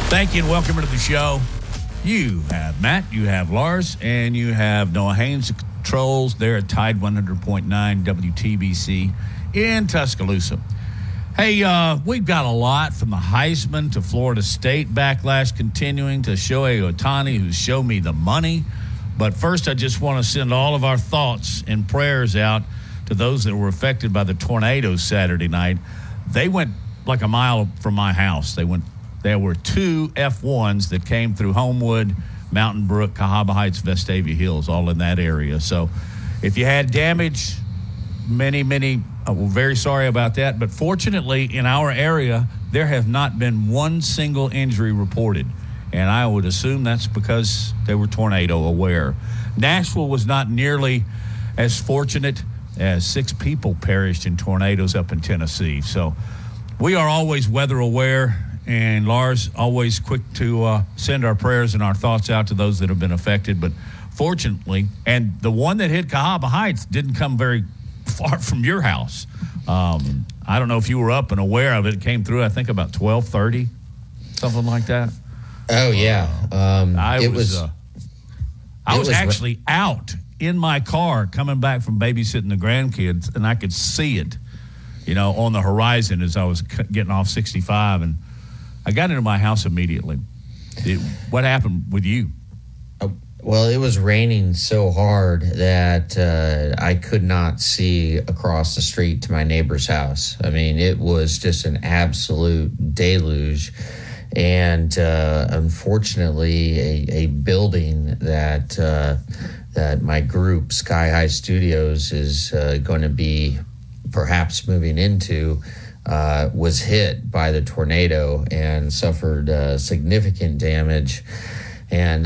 Thank you and welcome to the show. You have Matt, you have Lars, and you have Noah Haynes, the controls there at Tide 100.9 WTBC in Tuscaloosa. Hey, we've got a lot from the Heisman to Florida State backlash continuing to Shohei Ohtani, who showed me the money. But first, I just want to send all of our thoughts and prayers out to those that were affected by the tornadoes Saturday night. They went like a mile from my house. There were two F1s that came through Homewood, Mountain Brook, Cahaba Heights, Vestavia Hills, all in that area. So if you had damage, we're very sorry about that. But fortunately, in our area, there have not been one single injury reported. And I would assume that's because they were tornado aware. Nashville was not nearly as fortunate as 6 people perished in tornadoes up in Tennessee. So we are always weather aware. And Lars, always quick to send our prayers and our thoughts out to those that have been affected. But fortunately, and the one that hit Cahaba Heights didn't come very far from your house. I don't know if you were up and aware of it. It came through, I think, about 12:30, something like that. Oh, yeah. I was actually out in my car coming back from babysitting the grandkids, and I could see it, on the horizon as I was getting off 65, and I got into my house immediately. What happened with you? Well, it was raining so hard that I could not see across the street to my neighbor's house. I mean, it was just an absolute deluge. And unfortunately, a building that my group, Sky High Studios, is going to be perhaps moving into, was hit by the tornado and suffered significant damage. And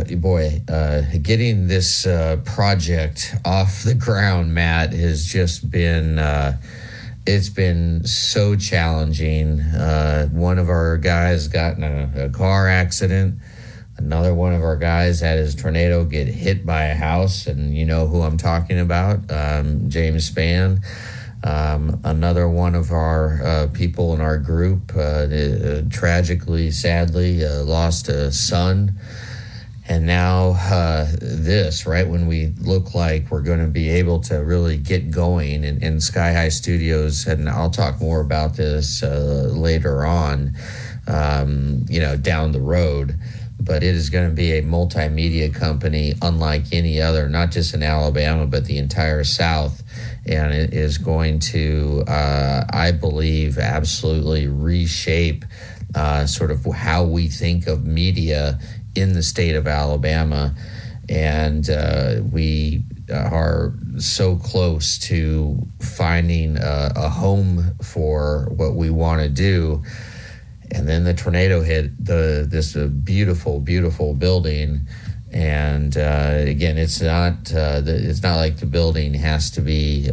getting this project off the ground, Matt, has just been it's been so challenging. One of our guys got in a car accident. Another one of our guys had his tornado get hit by a house, and you know who I'm talking about, James Spann. Another one of our people in our group tragically, sadly, lost a son. And now this, right when we look like we're going to be able to really get going in Sky High Studios, and I'll talk more about this later on, down the road. But it is going to be a multimedia company unlike any other, not just in Alabama, but the entire South. And it is going to, I believe, absolutely reshape sort of how we think of media in the state of Alabama. And we are so close to finding a home for what we want to do. And then the tornado hit this beautiful, beautiful building. And again, it's not like the building has to be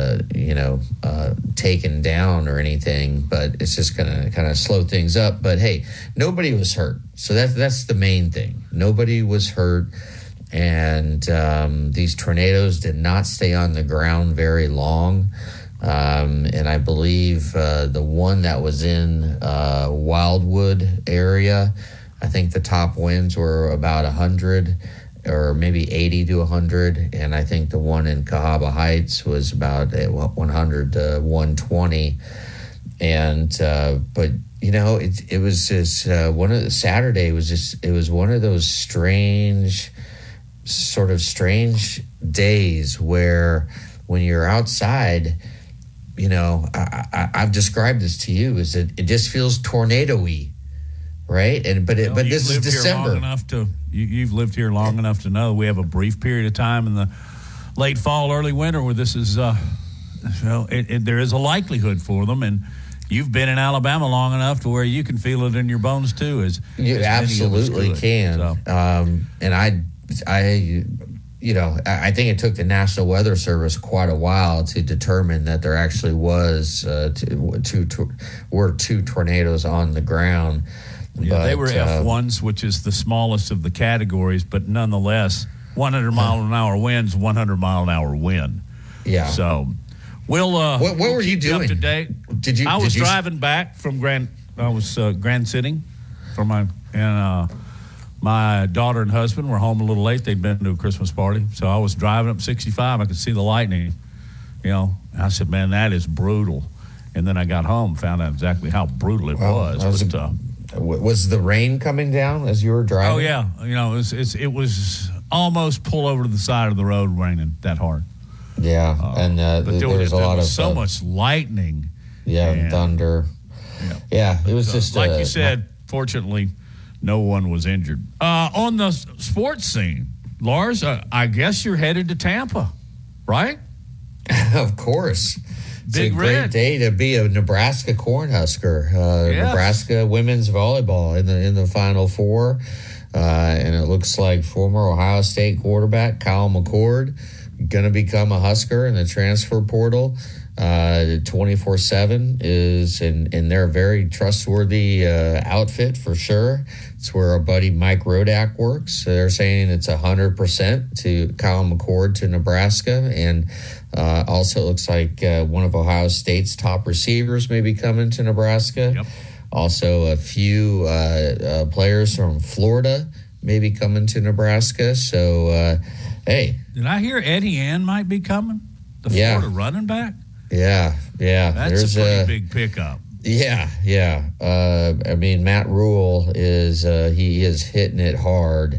taken down or anything, but it's just gonna kind of slow things up. But hey, nobody was hurt, so that's the main thing. Nobody was hurt, and these tornadoes did not stay on the ground very long. And I believe the one that was in Wildwood area, I think the top winds were about 100 or maybe 80 to 100. And I think the one in Cahaba Heights was about 100 to 120. And, but it was just Saturday was one of those strange days where when you're outside, I've described this to you, is that it just feels tornado-y, right? But this is December. You've lived here long enough to know we have a brief period of time in the late fall, early winter where this is, there is a likelihood for them, and you've been in Alabama long enough to where you can feel it in your bones too. You absolutely can. So. And I think it took the National Weather Service quite a while to determine that there actually was were two tornadoes on the ground. Yeah, but they were F1s, which is the smallest of the categories, but nonetheless, 100 mile an hour winds, 100 mile an hour wind. Yeah. So we'll. What were you doing? Up to date. I was driving back from Grand Sitting. from my daughter and husband were home a little late. They'd been to a Christmas party. So I was driving up 65. I could see the lightning, I said, man, that is brutal. And then I got home, found out exactly how brutal it was. Was the rain coming down as you were driving? Oh, yeah. It was almost pull over to the side of the road raining that hard. Yeah, and there was a lot of so much lightning. Yeah, and thunder. Yeah, it was just like you said. Fortunately, no one was injured. On the sports scene, Lars, I guess you're headed to Tampa, right? Of course. It's Big a great Red. day to be a Nebraska Cornhusker. Yes. Nebraska women's volleyball in the Final Four, and it looks like former Ohio State quarterback Kyle McCord going to become a Husker in the transfer portal. 24/7 is in their very trustworthy outfit for sure. It's where our buddy Mike Rodak works. So they're saying it's 100% to Kyle McCord to Nebraska, and also it looks like one of Ohio State's top receivers may be coming to Nebraska. Yep. Also, a few players from Florida may be coming to Nebraska. So, hey. Did I hear Eddie Ann might be coming? The Florida running back? Yeah. That's a pretty big pickup. Yeah. I mean, Matt Rule is he is hitting it hard,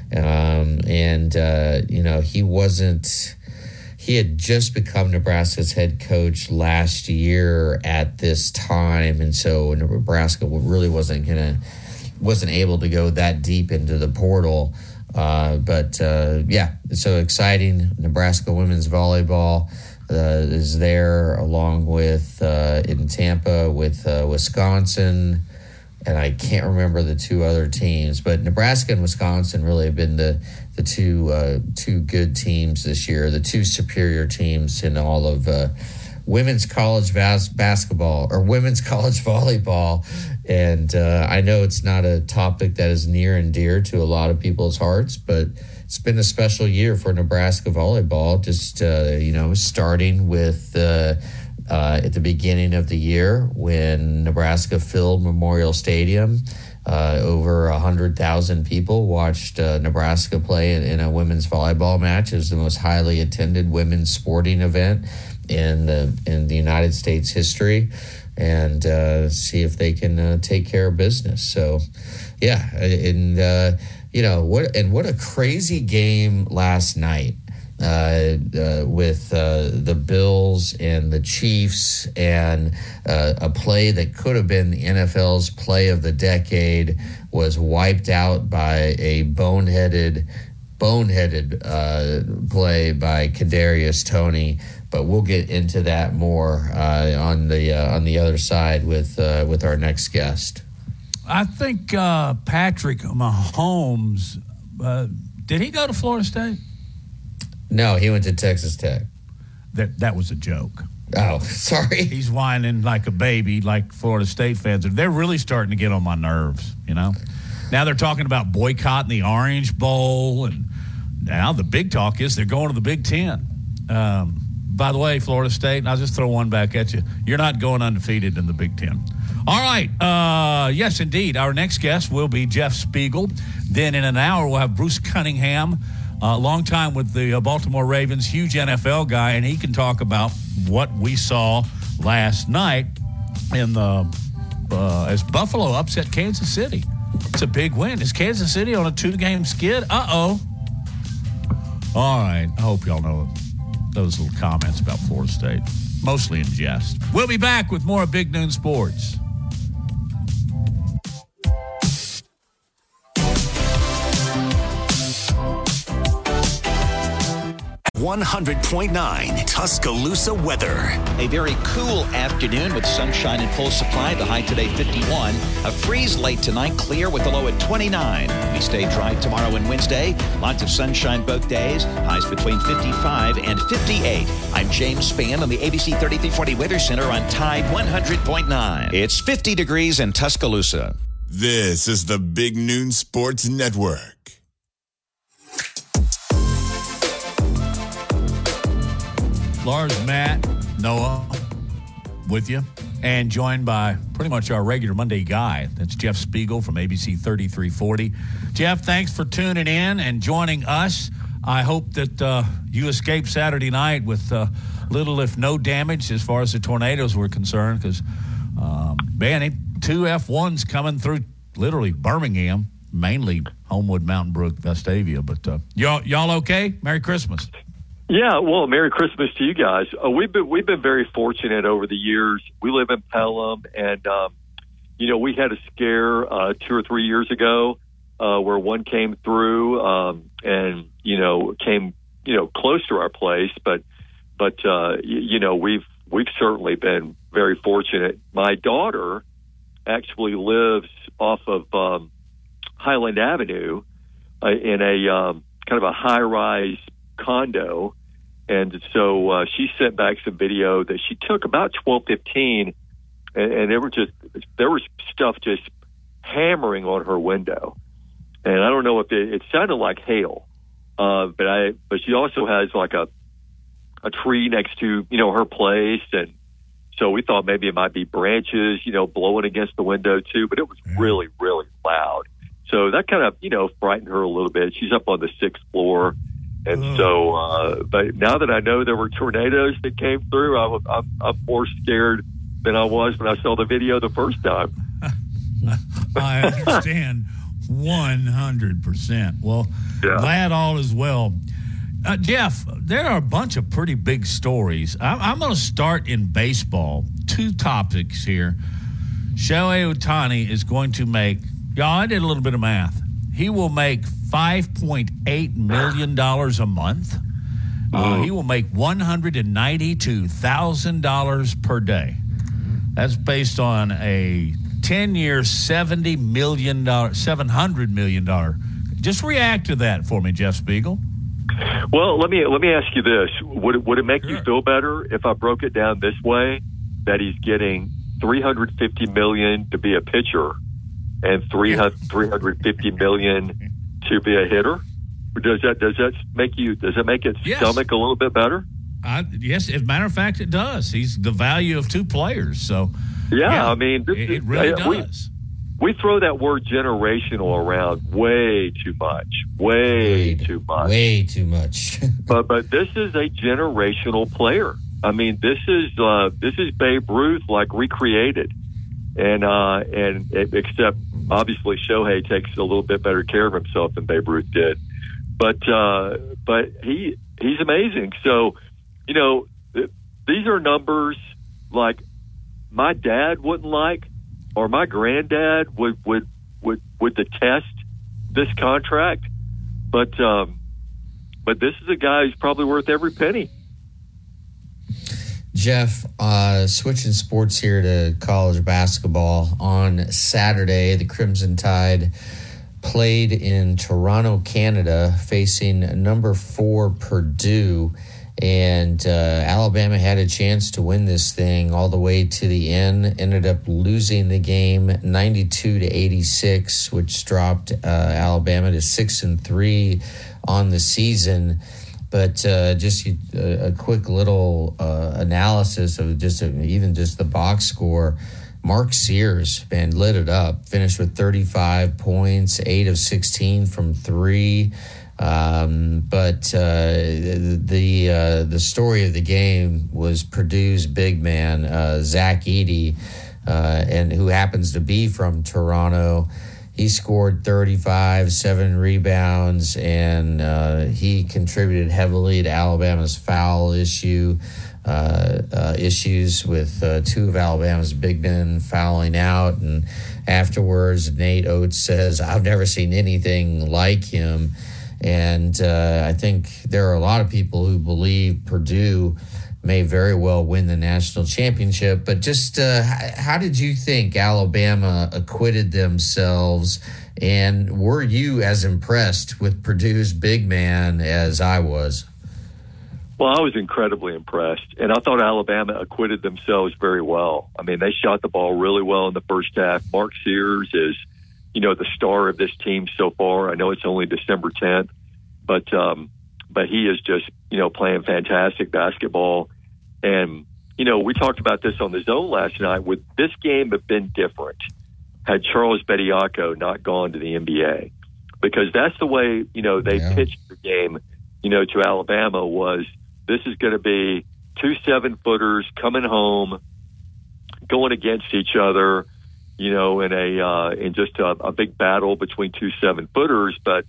he had just become Nebraska's head coach last year at this time, and so Nebraska really wasn't able to go that deep into the portal. But it's so exciting. Nebraska women's volleyball is there, along with in Tampa with Wisconsin, and I can't remember the two other teams. But Nebraska and Wisconsin really have been the two good teams this year, the two superior teams in all of women's college basketball or women's college volleyball. And I know it's not a topic that is near and dear to a lot of people's hearts, but it's been a special year for Nebraska volleyball. Just, starting with at the beginning of the year when Nebraska filled Memorial Stadium. Over 100,000 people watched Nebraska play in a women's volleyball match. It was the most highly attended women's sporting event in the United States history, and see if they can take care of business. So, yeah, and what a crazy game last night. With the Bills and the Chiefs, and a play that could have been the NFL's play of the decade was wiped out by a boneheaded play by Kadarius Toney. But we'll get into that more on the other side with our next guest. I think Patrick Mahomes, did he go to Florida State? No, he went to Texas Tech. That was a joke. Oh, sorry. He's whining like a baby, like Florida State fans. They're really starting to get on my nerves, Now they're talking about boycotting the Orange Bowl, and now the big talk is they're going to the Big Ten. By the way, Florida State, I'll just throw one back at you. You're not going undefeated in the Big Ten. All right. Yes, indeed. Our next guest will be Jeff Spiegel. Then in an hour, we'll have Bruce Cunningham. Long time with the Baltimore Ravens, huge NFL guy, and he can talk about what we saw last night in the as Buffalo upset Kansas City. It's a big win. Is Kansas City on a 2-game skid? Uh-oh. All right. I hope y'all know those little comments about Florida State, mostly in jest. We'll be back with more of Big Noon Sports. 100.9 Tuscaloosa weather. A very cool afternoon with sunshine in full supply. The high today 51. A freeze late tonight, clear with the low at 29. We stay dry tomorrow and Wednesday. Lots of sunshine both days. Highs between 55 and 58. I'm James Spann on the ABC 3340 Weather Center on Tide 100.9. It's 50 degrees in Tuscaloosa. This is the Big Noon Sports Network. Lars, Matt, Noah, with you. and joined by pretty much our regular Monday guy. That's Jeff Spiegel from ABC 3340. Jeff, thanks for tuning in and joining us. I hope that you escaped Saturday night with little if no damage as far as the tornadoes were concerned, because, two F1s coming through literally Birmingham, mainly Homewood, Mountain Brook, Vestavia. But y'all okay? Merry Christmas. Yeah, well, Merry Christmas to you guys. We've been very fortunate over the years. We live in Pelham, and we had a scare 2 or 3 years ago where one came through and came close to our place, but we've certainly been very fortunate. My daughter actually lives off of Highland Avenue in a kind of a high-rise condo, and so she sent back some video that she took about 12:15, and there was stuff just hammering on her window, and I don't know if it sounded like hail, but she also has like a tree next to her place, and so we thought maybe it might be branches blowing against the window too, but it was really, really loud. So that kind of frightened her a little bit. She's up on the 6th floor. And so, but now that I know there were tornadoes that came through, I'm more scared than I was when I saw the video the first time. I understand 100%. Well, glad all is well. Jeff, there are a bunch of pretty big stories. I'm going to start in baseball. 2 topics here. Shohei Ohtani is going to make, I did a little bit of math. He will make $5.8 million a month. He will make $192,000 per day. That's based on a 10-year, $700 million. Just react to that for me, Jeff Spiegel. Well, let me ask you this: Would it make you feel better if I broke it down this way? That he's getting $350 million to be a pitcher and $350 million to be a hitter? Does that make it stomach a little bit better? Yes, as a matter of fact, it does. He's the value of 2 players. So I mean, it really does. We throw that word generational around way too much. Way too much. but this is a generational player. I mean, this is Babe Ruth like recreated. And except obviously Shohei takes a little bit better care of himself than Babe Ruth did, but he's amazing. So, these are numbers like my dad wouldn't like, or my granddad would detest this contract, but this is a guy who's probably worth every penny. Jeff, switching sports here to college basketball. On Saturday, the Crimson Tide played in Toronto, Canada, facing number 4 Purdue. And Alabama had a chance to win this thing all the way to the end. Ended up losing the game 92-86, which dropped Alabama to 6-3 on the season. But just a quick little analysis of even just the box score. Mark Sears, lit it up, finished with 35 points, 8 of 16 from 3. But the story of the game was Purdue's big man, Zach Edey, and who happens to be from Toronto. He scored 35, 7 rebounds, and he contributed heavily to Alabama's foul issues with 2 of Alabama's big men fouling out. And afterwards, Nate Oates says, "I've never seen anything like him." And I think there are a lot of people who believe Purdue may very well win the national championship. But just how did you think Alabama acquitted themselves? And were you as impressed with Purdue's big man as I was? Well, I was incredibly impressed, and I thought Alabama acquitted themselves very well. I mean, they shot the ball really well in the first half. Mark Sears is, the star of this team so far. I know it's only December 10th, but he is just, playing fantastic basketball. And we talked about this on the Zone last night. Would this game have been different had Charles Bediako not gone to the NBA? Because that's the way, they pitched the game, to Alabama was this is going to be 2 7-footers coming home, going against each other, in just a big battle between 2 7-footers. But,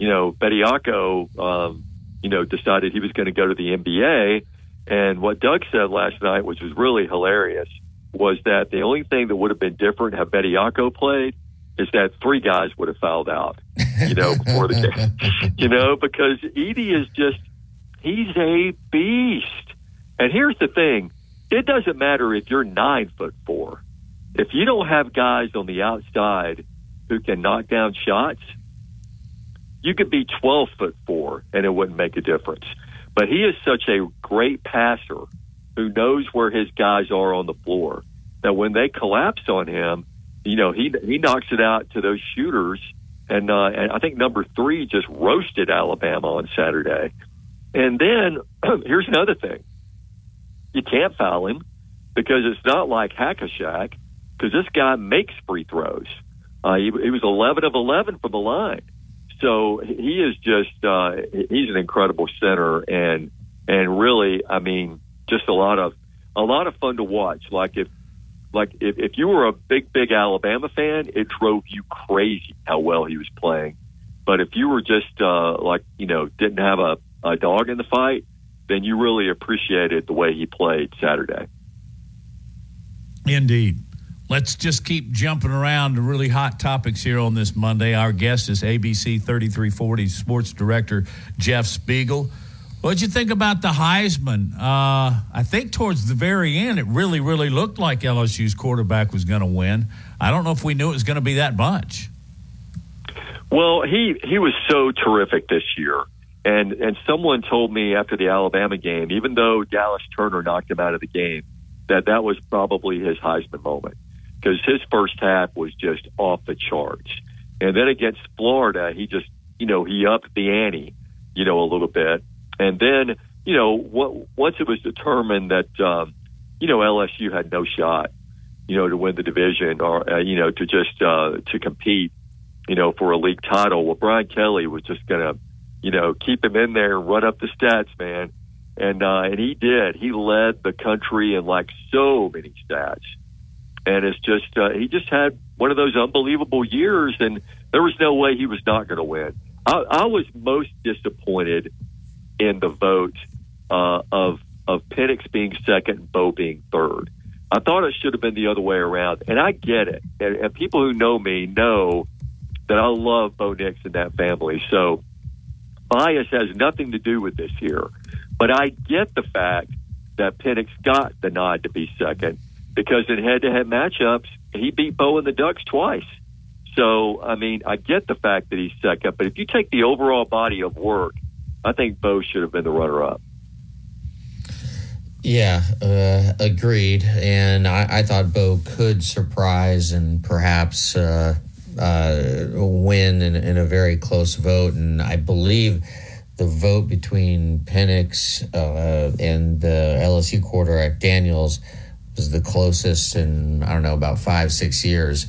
Bediako, decided he was going to go to the NBA. And what Doug said last night, which was really hilarious, was that the only thing that would have been different had Bediako played is that 3 guys would have fouled out, before the game, because Edey is he's a beast. And here's the thing. It doesn't matter if you're 9'4". If you don't have guys on the outside who can knock down shots, you could be 12'4" and it wouldn't make a difference. But he is such a great passer who knows where his guys are on the floor that when they collapse on him, he knocks it out to those shooters. And I think number 3 just roasted Alabama on Saturday. And then here's another thing. You can't foul him because it's not like Hack-a-Shack, because this guy makes free throws. He was 11 of 11 from the line. So he is he's an incredible center and really, just a lot of fun to watch. Like if you were a big Alabama fan, it drove you crazy how well he was playing. But if you were just didn't have a dog in the fight, then you really appreciated the way he played Saturday. Indeed. Let's just keep jumping around to really hot topics here on this Monday. Our guest is ABC 3340 sports director Jeff Spiegel. What'd you think about the Heisman? I think towards the very end, it really, really looked like LSU's quarterback was going to win. I don't know if we knew it was going to be that much. Well, he was so terrific this year. And someone told me after the Alabama game, even though Dallas Turner knocked him out of the game, that was probably his Heisman moment. Because his first half was just off the charts. And then against Florida, he just, he upped the ante, a little bit. And then, once it was determined that, LSU had no shot, to win the division or, to just to compete, for a league title, well, Brian Kelly was just going to, keep him in there and run up the stats, man. And he did. He led the country in so many stats. And it's just he just had one of those unbelievable years, and there was no way he was not going to win. I was most disappointed in the vote of Penix being second and Bo being third. I thought it should have been the other way around, and I get it. And people who know me know that I love Bo Nix and that family. So bias has nothing to do with this here. But I get the fact that Penix got the nod to be second, because in head-to-head matchups, he beat Bo and the Ducks twice. So, I get the fact that he's second, but if you take the overall body of work, I think Bo should have been the runner-up. Yeah, agreed. And I thought Bo could surprise and perhaps win in a very close vote. And I believe the vote between Penix and the LSU quarterback Daniels was the closest in, about 5-6 years.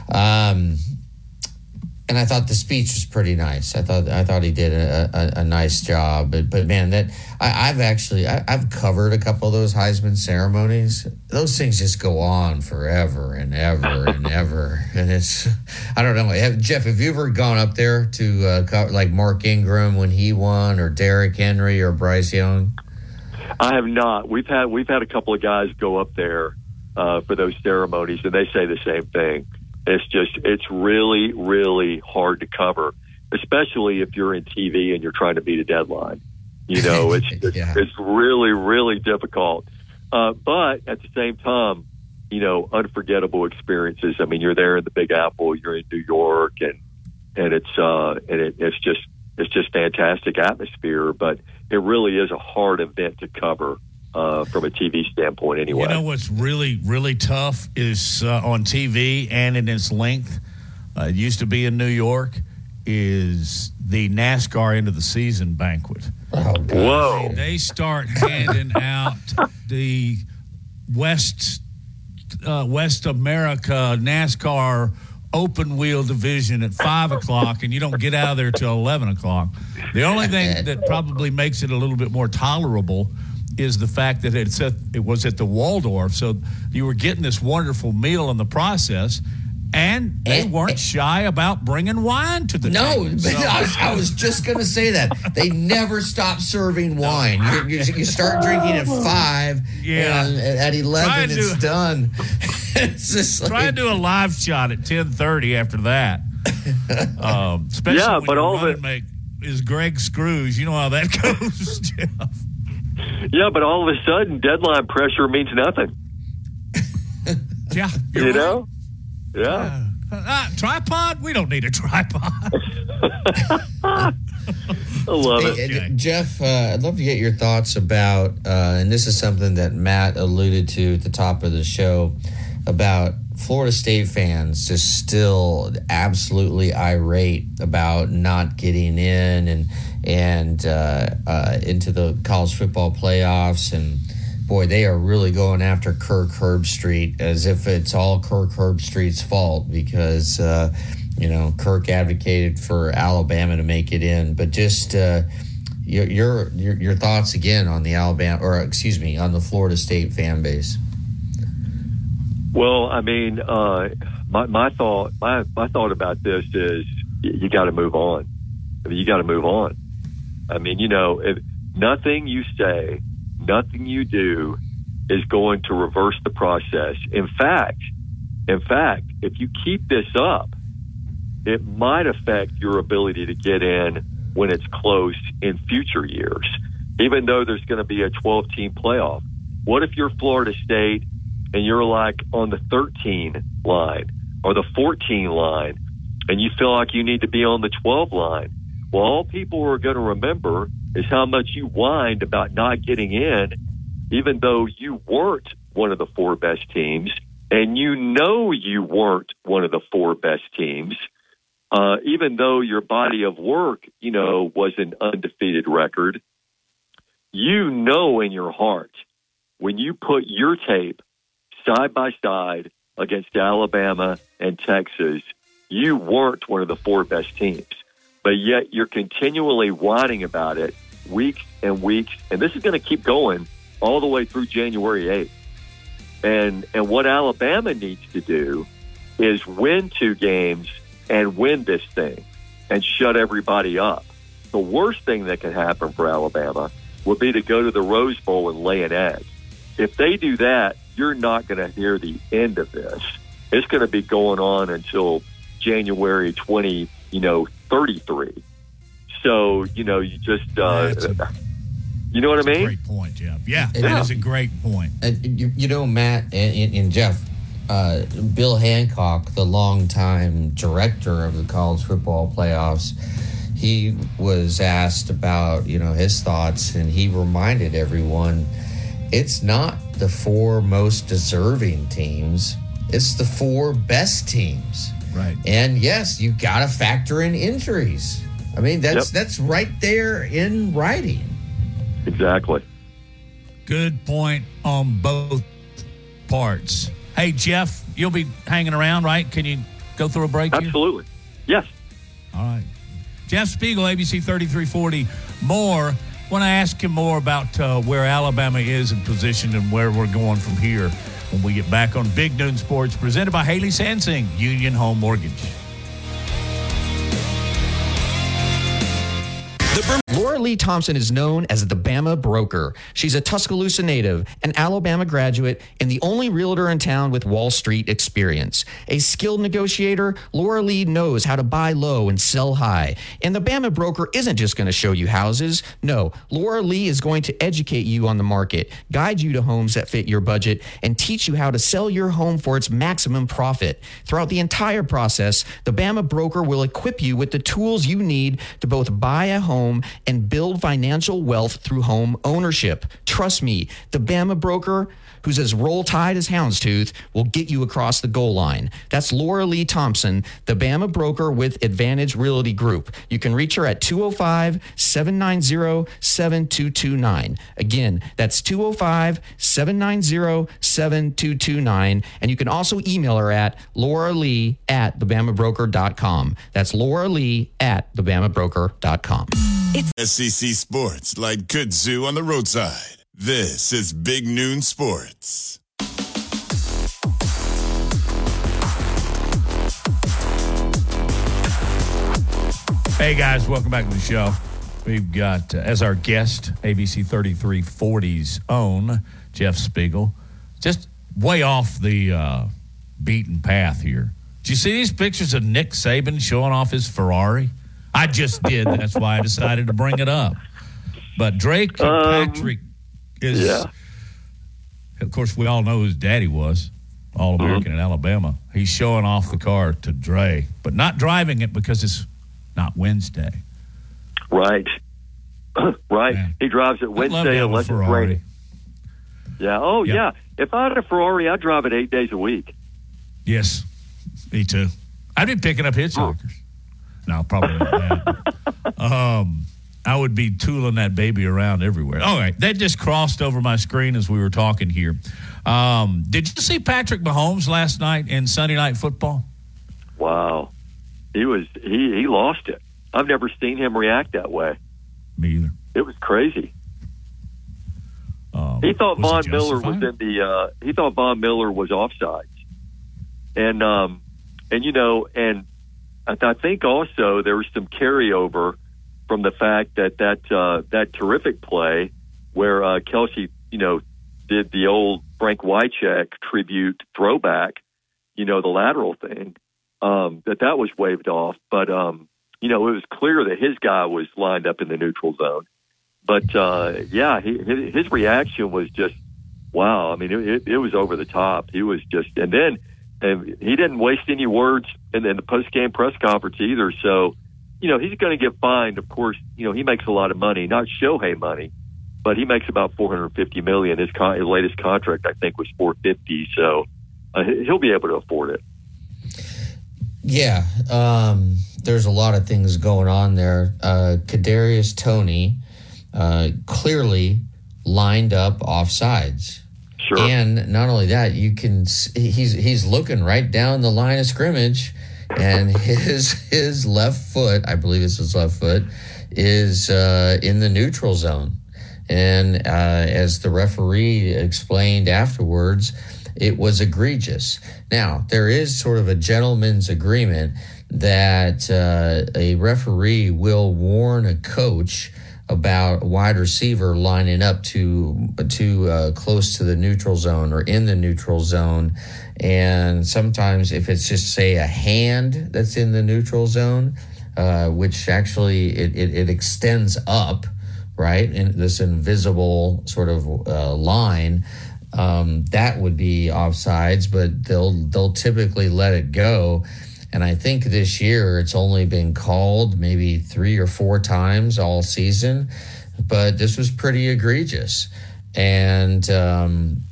And I thought the speech was pretty nice. I thought he did a nice job. But man, I've covered a couple of those Heisman ceremonies. Those things just go on forever and ever and ever. And it's, I don't know. Jeff, have you ever gone up there to like Mark Ingram when he won, or Derrick Henry or Bryce Young? I have not. We've had a couple of guys go up there for those ceremonies, and they say the same thing. It's really, really hard to cover, especially if you're in TV and you're trying to beat a deadline. It's really, really difficult. But at the same time, unforgettable experiences. You're there in the Big Apple, you're in New York, and it's just fantastic atmosphere. But it really is a hard event to cover from a TV standpoint anyway. What's really, really tough is on TV and in its length, it used to be in New York, is the NASCAR end of the season banquet. Oh, God. Whoa. They start handing out the West America NASCAR open wheel division at 5 o'clock, and you don't get out of there till 11 o'clock. The only thing that probably makes it a little bit more tolerable is the fact that it was at the Waldorf, so you were getting this wonderful meal in the process, and they weren't shy about bringing wine to the table. No, I was just going to say that. They never stop serving wine. You start drinking at 5, and at 11 it's done. It's just try and do a live shot at 10:30 after that. Especially when all of it is Greg Screws. You know how that goes, Jeff. Yeah, but all of a sudden, deadline pressure means nothing. Yeah, you know? Yeah. Tripod? We don't need a tripod. I love it. Hey, Jeff, I'd love to get your thoughts about, and this is something that Matt alluded to at the top of the show, about Florida State fans just still absolutely irate about not getting in and into the college football playoffs. And boy, they are really going after Kirk Herbstreit as if it's all Kirk Herbstreit's fault because Kirk advocated for Alabama to make it in. But just your thoughts again on the on the Florida State fan base. Well, I mean, my thought about this is you got to move on. I mean, you got to move on. I mean, if nothing you say, nothing you do is going to reverse the process. In fact, if you keep this up, it might affect your ability to get in when it's close in future years, even though there's going to be a 12-team playoff. What if you're Florida State and you're like on the 13 line or the 14 line and you feel like you need to be on the 12 line? Well, all people are going to remember is how much you whined about not getting in, even though you weren't one of the 4 best teams, and you weren't one of the 4 best teams, even though your body of work, was an undefeated record. In your heart, when you put your tape side by side against Alabama and Texas, you weren't one of the 4 best teams. But yet you're continually whining about it weeks and weeks. And this is going to keep going all the way through January 8th. And what Alabama needs to do is win 2 games and win this thing and shut everybody up. The worst thing that can happen for Alabama would be to go to the Rose Bowl and lay an egg. If they do that, you're not going to hear the end of this. It's going to be going on until January 2033. So, you just, you know what I mean? Great point, Jeff. Yeah, that is a great point. Matt and Jeff, Bill Hancock, the longtime director of the college football playoffs, he was asked about, his thoughts, and he reminded everyone it's not the 4 most deserving teams. It's the 4 best teams. Right. And yes, you got to factor in injuries. I mean, that's right there in writing. Exactly. Good point on both parts. Hey, Jeff, you'll be hanging around, right? Can you go through a break here? Absolutely. Yes. All right. Jeff Spiegel, ABC 3340. More. Want to ask him more about where Alabama is in position and where we're going from here when we get back on Big Noon Sports, presented by Haley Sansing, Union Home Mortgage. Laura Lee Thompson is known as the Bama Broker. She's a Tuscaloosa native, an Alabama graduate, and the only realtor in town with Wall Street experience. A skilled negotiator, Laura Lee knows how to buy low and sell high. And the Bama Broker isn't just going to show you houses. No, Laura Lee is going to educate you on the market, guide you to homes that fit your budget, and teach you how to sell your home for its maximum profit. Throughout the entire process, the Bama Broker will equip you with the tools you need to both buy a home and build financial wealth through home ownership. Trust me, the Bama Broker who's as roll tide as houndstooth, will get you across the goal line. That's Laura Lee Thompson, the Bama broker with Advantage Realty Group. You can reach her at 205-790-7229. Again, that's 205-790-7229. And you can also email her at lauralee@thebamabroker.com. That's lauralee@thebamabroker.com. SEC Sports like kudzu on the roadside. This is Big Noon Sports. Hey, guys, welcome back to the show. We've got, as our guest, ABC 3340's own Jeff Spiegel. Just way off the beaten path here. Did you see these pictures of Nick Saban showing off his Ferrari? I just did. That's why I decided to bring it up. But Drake Patrick is, of course, we all know who his daddy was, All-American in Alabama. He's showing off the car to Dre, but not driving it because it's not Wednesday. Right. Right. Man. He drives it Wednesday unless it's raining. Yeah. Oh, yeah. If I had a Ferrari, I'd drive it 8 days a week. Yes, me too. I'd be picking up hitchhikers. No, probably not that. I would be tooling that baby around everywhere. All right, that just crossed over my screen as we were talking here. Did you see Patrick Mahomes last night in Sunday Night Football? Wow. He lost it. I've never seen him react that way. Me either. It was crazy. He thought Von Miller was in the. He thought Von Miller was offsides, and you know, and I think also there was some carryover from the fact that terrific play where Kelsey, you know, did the old Frank Wycheck tribute throwback, you know, the lateral thing, that was waved off. But, you know, it was clear that his guy was lined up in the neutral zone. But, his reaction was just, wow. I mean, it was over the top. He was just, and then he didn't waste any words in the post-game press conference either. So, you know, he's going to get fined. Of course, you know, he makes a lot of money, not Shohei money, but he makes about $450 million. His latest contract, I think, was $450. So he'll be able to afford it. Yeah. There's a lot of things going on there. Kadarius Toney clearly lined up offsides. Sure. And not only that, he's looking right down the line of scrimmage, and his left foot, I believe it's his left foot, is in the neutral zone. And as the referee explained afterwards, it was egregious. Now, there is sort of a gentleman's agreement that a referee will warn a coach about a wide receiver lining up too close to the neutral zone or in the neutral zone. And sometimes if it's just, say, a hand that's in the neutral zone, which actually it extends up, right, in this invisible sort of line, that would be offsides, but they'll typically let it go. And I think this year it's only been called maybe 3 or 4 times all season, but this was pretty egregious. And then,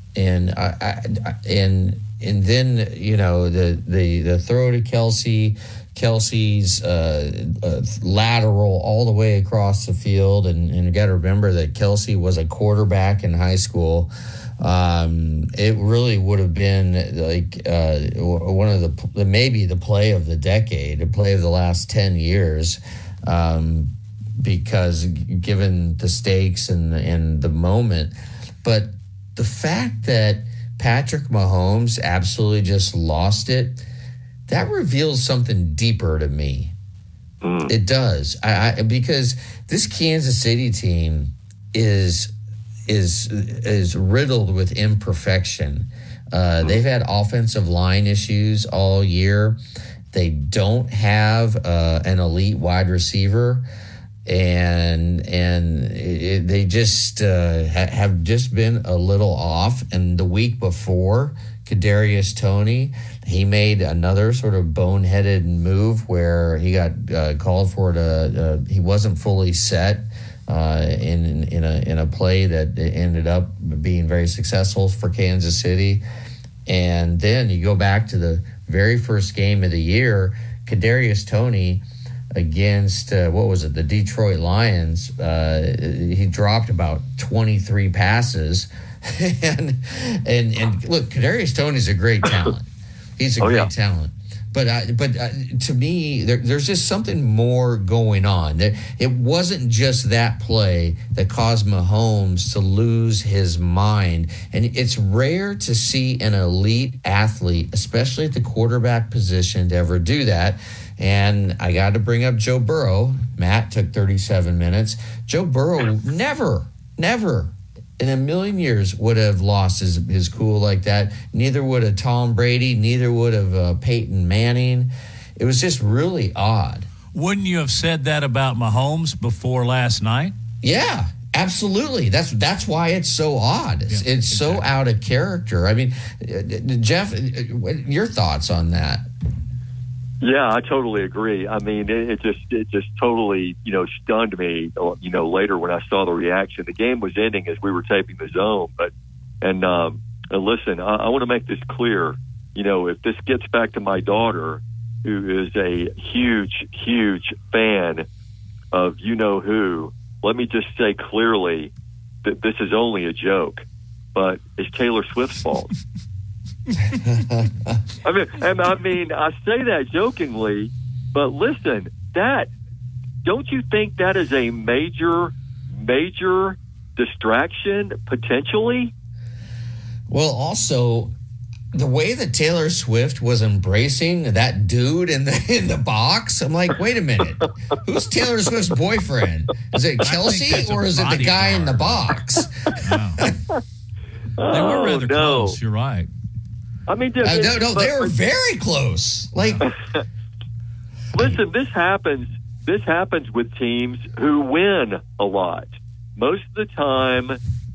you know, the throw to Kelsey's lateral all the way across the field, and you got to remember that Kelsey was a quarterback in high school. It really would have been like one of maybe the play of the decade, a play of the last 10 years, because given the stakes and the moment. But the fact that Patrick Mahomes absolutely just lost it, that reveals something deeper to me. It does. Because this Kansas City team is riddled with imperfection. They've had offensive line issues all year. They don't have an elite wide receiver, and they just have just been a little off. And the week before, Kadarius Toney, he made another sort of boneheaded move where he got called for he wasn't fully set in a play that ended up being very successful for Kansas City. And then you go back to the very first game of the year, Kadarius Toney against the Detroit Lions. He dropped about 23 passes, and look, Kadarius Toney's a great talent. He's a great talent. But to me, there's just something more going on. It wasn't just that play that caused Mahomes to lose his mind. And it's rare to see an elite athlete, especially at the quarterback position, to ever do that. And I got to bring up Joe Burrow. Matt took 37 minutes. Joe Burrow never in a million years would have lost his cool like that. Neither would have Tom Brady. Neither would have Peyton Manning. It was just really odd. Wouldn't you have said that about Mahomes before last night? Yeah, absolutely. That's why it's so odd. It's so out of character. I mean, Jeff, your thoughts on that? Yeah, I totally agree. I mean, it just totally, stunned me, later when I saw the reaction. The game was ending as we were taping The Zone. And listen, I want to make this clear. If this gets back to my daughter, who is a huge, huge fan of you-know-who, let me just say clearly that this is only a joke, but it's Taylor Swift's fault. I mean, I say that jokingly, but listen, don't you think that is a major distraction potentially? Well, also the way that Taylor Swift was embracing that dude in the box, I'm like, wait a minute, who's Taylor Swift's boyfriend? Is it Kelsey or is it the guy in the box? They were rather close. You're right. I mean, no, they were very close. Like, listen, this happens with teams who win a lot. Most of the time,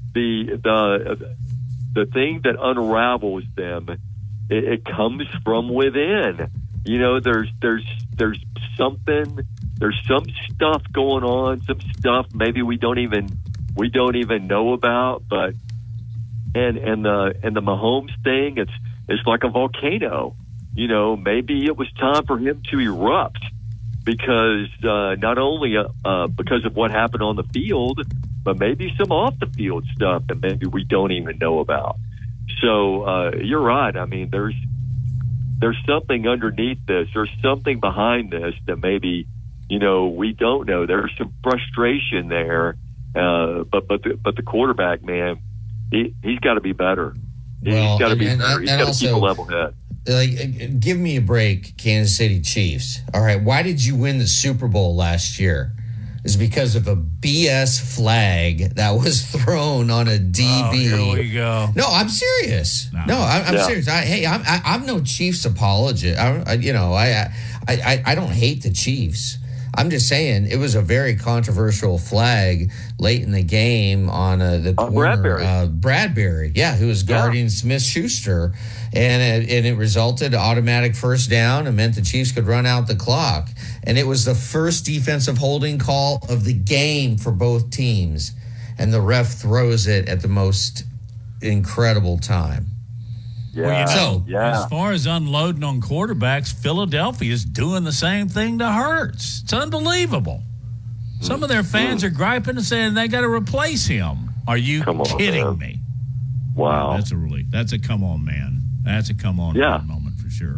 the thing that unravels them, it comes from within. There's something, there's some stuff going on, some stuff maybe we don't even know about. But and the Mahomes thing, it's like a volcano. Maybe it was time for him to erupt because not only because of what happened on the field, but maybe some off the field stuff that maybe we don't even know about. So you're right. I mean, there's something underneath this. There's something behind this that maybe we don't know. There's some frustration there, but the quarterback, man, he's got to be better. He's got to be better. He's got to keep a level head. Like, give me a break, Kansas City Chiefs. All right, why did you win the Super Bowl last year? It's because of a BS flag that was thrown on a DB. Oh, here we go. No, I'm serious. No, I'm serious. I'm no Chiefs apologist. I don't hate the Chiefs. I'm just saying it was a very controversial flag late in the game on the corner. Bradbury, who was guarding Smith-Schuster, and it resulted automatic first down and meant the Chiefs could run out the clock. And it was the first defensive holding call of the game for both teams, and the ref throws it at the most incredible time. Yeah. As far as unloading on quarterbacks, Philadelphia is doing the same thing to Hurts. It's unbelievable. Some of their fans are griping and saying they got to replace him. Are you kidding me? Wow. That's a relief. That's a come on, man. That's a come on man moment for sure.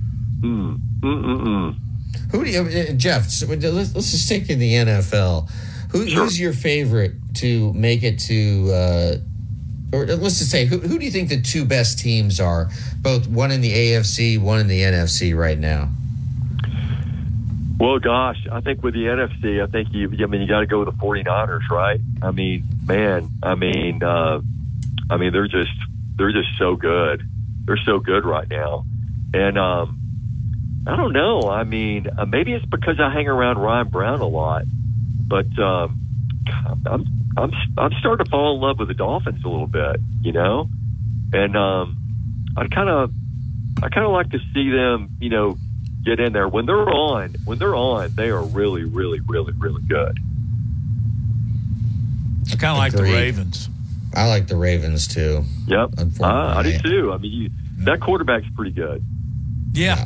Who do you, Jeff? So let's just stick in the NFL. Who's your favorite to make it to? Or let's just say, who do you think the two best teams are? Both one in the AFC, one in the NFC right now. Well, gosh, I think with the NFC, I think you got to go with the 49ers, right? I mean, man, they're just so good. They're so good right now, and I don't know. I mean, maybe it's because I hang around Ryan Brown a lot, but I'm starting to fall in love with the Dolphins a little bit, and I kind of like to see them, get in there when they're on. They are really, really, really, really good. I kind of like the Agreed. Ravens. I like the Ravens too. Yep. Unfortunately. I do too. I mean, that quarterback's pretty good. Yeah.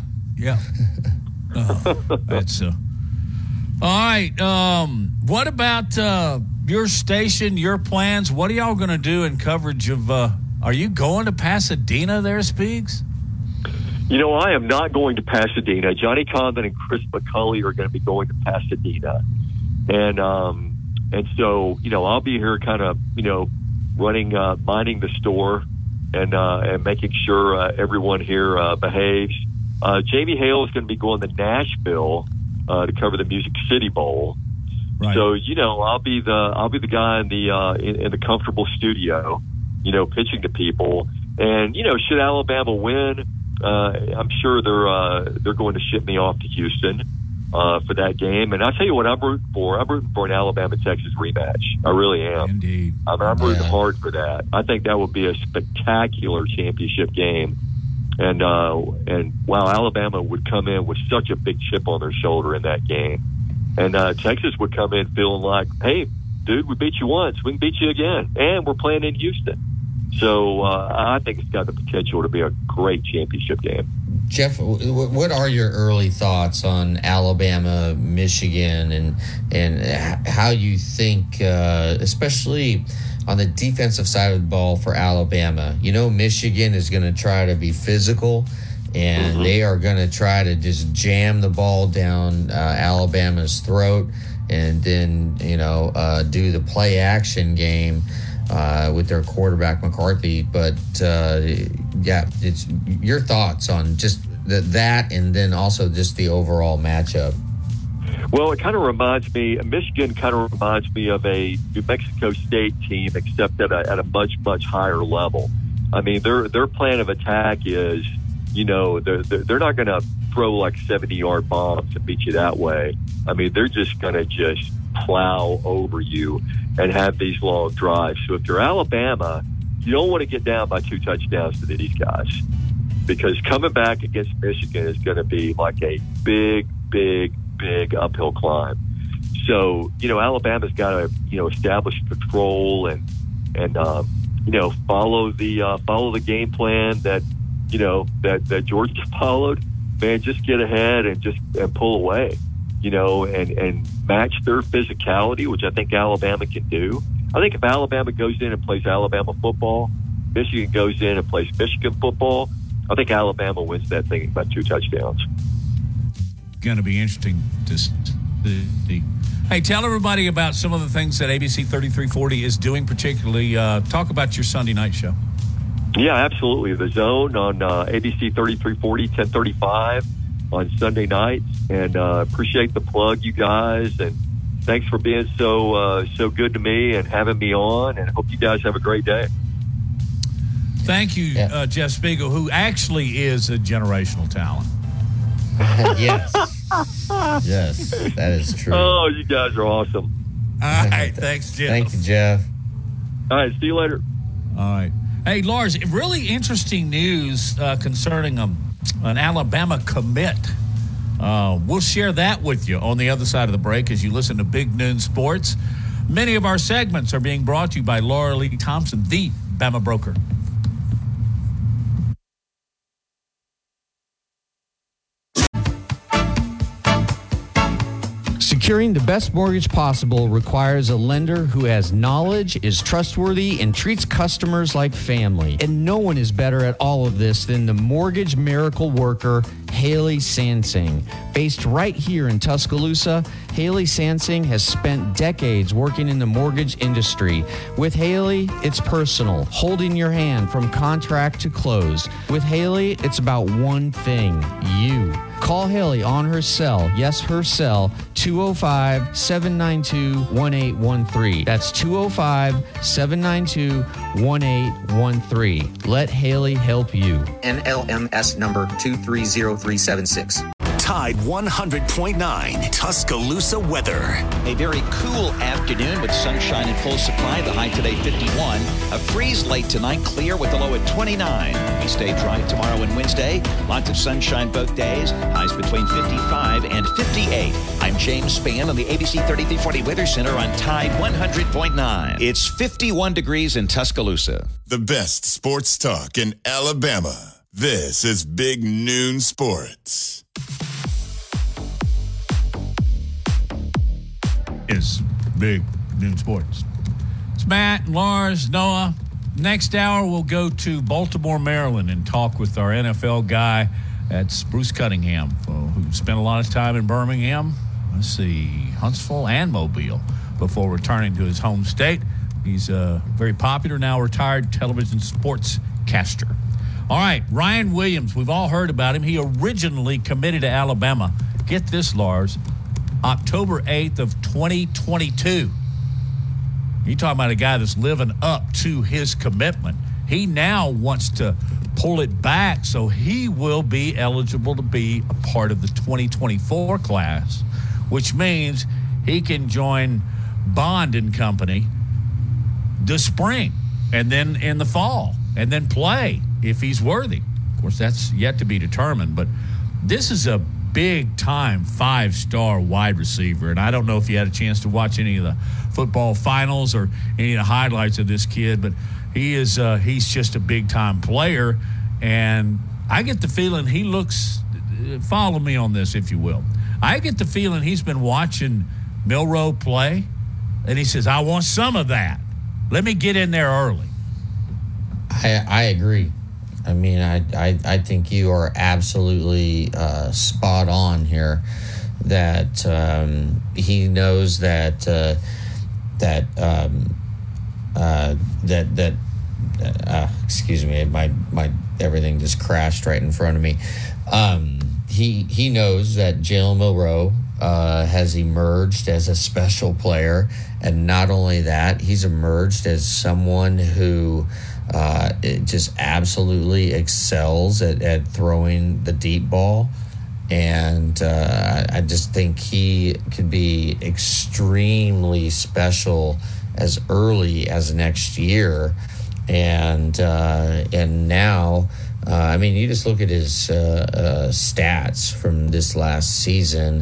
That's all right. What about your station, your plans? What are y'all going to do in coverage of are you going to Pasadena there, Speaks? I am not going to Pasadena. Johnny Condon and Chris McCulley are going to be going to Pasadena. And so, I'll be here kind of, running, minding the store and making sure everyone here behaves. Jamie Hale is going to be going to Nashville to cover the Music City Bowl. Right. So, I'll be the guy in the comfortable studio, pitching to people. And, should Alabama win, I'm sure they're going to ship me off to Houston for that game. And I'll tell you what I'm rooting for. I'm rooting for an Alabama-Texas rematch. I really am. Indeed. I'm rooting hard for that. I think that would be a spectacular championship game. And wow, Alabama would come in with such a big chip on their shoulder in that game. And Texas would come in feeling like, hey, dude, we beat you once. We can beat you again. And we're playing in Houston. So I think it's got the potential to be a great championship game. Jeff, what are your early thoughts on Alabama, Michigan, and how you think, especially on the defensive side of the ball for Alabama? Michigan is going to try to be physical, and they are going to try to just jam the ball down Alabama's throat, and then do the play action game with their quarterback McCarthy. But it's your thoughts on just that, and then also just the overall matchup. Well, it kind of reminds me. Michigan kind of reminds me of a New Mexico State team, except at a much higher level. I mean, their plan of attack is, they're not going to throw like 70-yard bombs and beat you that way. I mean, they're just going to plow over you and have these long drives. So if you're Alabama, you don't want to get down by 2 touchdowns to these guys, because coming back against Michigan is going to be like a big uphill climb. So, Alabama's got to, establish control and follow the game plan that Georgia followed. Man, just get ahead and pull away, and match their physicality, which I think Alabama can do. I think if Alabama goes in and plays Alabama football, Michigan goes in and plays Michigan football, I think Alabama wins that thing by 2 touchdowns. Going to be interesting to see. Hey, tell everybody about some of the things that ABC 3340 is doing, particularly talk about your Sunday night show. Yeah, absolutely. The Zone on ABC 3340, 1035 on Sunday nights. And appreciate the plug, you guys. And thanks for being so good to me and having me on. And hope you guys have a great day. Thank you, Jeff Spiegel, who actually is a generational talent. Yes. Yes, that is true. Oh, you guys are awesome. All right. Thanks, Jeff. Thank you, Jeff. All right. See you later. All right. Hey, Lars, really interesting news concerning an Alabama commit. We'll share that with you on the other side of the break as you listen to Big Noon Sports. Many of our segments are being brought to you by Laura Lee Thompson, the Bama broker. Securing the best mortgage possible requires a lender who has knowledge, is trustworthy, and treats customers like family. And no one is better at all of this than the mortgage miracle worker, Haley Sansing. Based right here in Tuscaloosa, Haley Sansing has spent decades working in the mortgage industry. With Haley, it's personal, holding your hand from contract to close. With Haley, it's about one thing, you. Call Haley on her cell, yes, her cell, 205-792-1813. That's 205-792-1813. Let Haley help you. NLMS number 230376. Tide 100.9 Tuscaloosa weather. A very cool afternoon with sunshine and full supply. The high today 51. A freeze late tonight, clear with the low at 29. We stay dry tomorrow and Wednesday. Lots of sunshine both days. Highs between 55 and 58. I'm James Spann on the ABC 3340 Weather Center on Tide 100.9. It's 51 degrees in Tuscaloosa. The best sports talk in Alabama. This is Big Noon Sports. Is Big Noon Sports. It's Matt, Lars, Noah. Next hour, we'll go to Baltimore, Maryland, and talk with our NFL guy. That's Bruce Cunningham, who spent a lot of time in Birmingham, Huntsville, and Mobile before returning to his home state. He's a very popular, now retired television sportscaster. All right, Ryan Williams, we've all heard about him. He originally committed to Alabama. Get this, Lars, October 8th of 2022. You're talking about a guy that's living up to his commitment. He now wants to pull it back, so he will be eligible to be a part of the 2024 class, which means he can join Bond and Company this spring and then in the fall and then play if he's worthy. Of course, that's yet to be determined, but this is a big-time five-star wide receiver, and I don't know if you had a chance to watch any of the football finals or any of the highlights of this kid, but he's just a big-time player, and I get the feeling he looks – follow me on this, if you will. I get the feeling he's been watching Milroe play, and he says, I want some of that. Let me get in there early. I agree. I mean, I think you are absolutely spot on here. That he knows that excuse me, my everything just crashed right in front of me. He knows that Jalen Milroe has emerged as a special player, and not only that, he's emerged as someone who just absolutely excels at throwing the deep ball. And I just think he could be extremely special as early as next year. And now, I mean, you just look at his stats from this last season.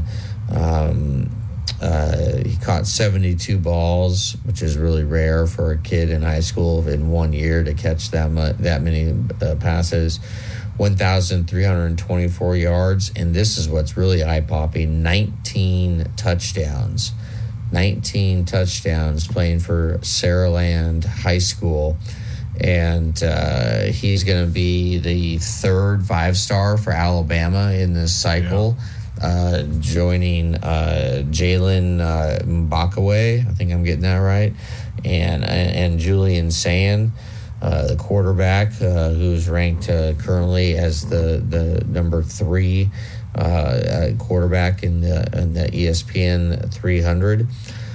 He caught 72 balls, which is really rare for a kid in high school in 1 year to catch that many passes. 1,324 yards, and this is what's really eye-popping, 19 touchdowns. 19 touchdowns playing for Saraland High School. And he's going to be the third five-star for Alabama in this cycle, joining Jalen Mbakwe, I think I'm getting that right, and Julian Sand, the quarterback, who's ranked currently as the number 3 quarterback in the ESPN 300.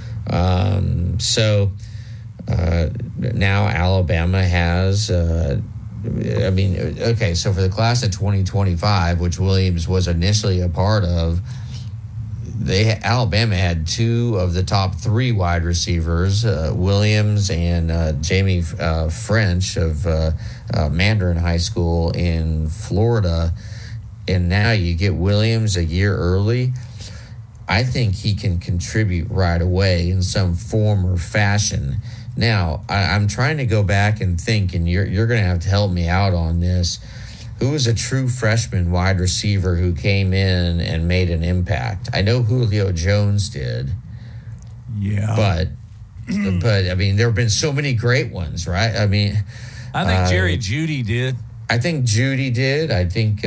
Now Alabama has, so for the class of 2025, which Williams was initially a part of, Alabama had 2 of the top 3 wide receivers, Williams and Jamie French of Mandarin High School in Florida, and now you get Williams a year early. I think he can contribute right away in some form or fashion. Now, I'm trying to go back and think, and you're going to have to help me out on this. Who was a true freshman wide receiver who came in and made an impact? I know Julio Jones did. Yeah. But I mean, there have been so many great ones, right? I mean, I think Jerry Jeudy did. I think Jeudy did. I think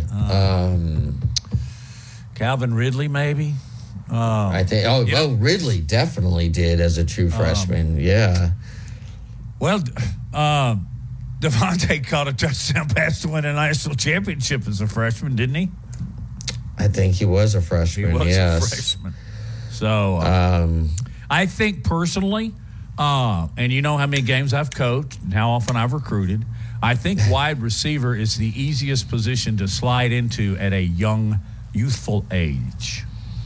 Calvin Ridley, maybe. I think. Ridley definitely did as a true freshman. Yeah. Well, Devontae caught a touchdown pass to win a national championship as a freshman, didn't he? I think he was a freshman. He was a freshman. So I think personally, and you know how many games I've coached and how often I've recruited, I think wide receiver is the easiest position to slide into at a young youthful age.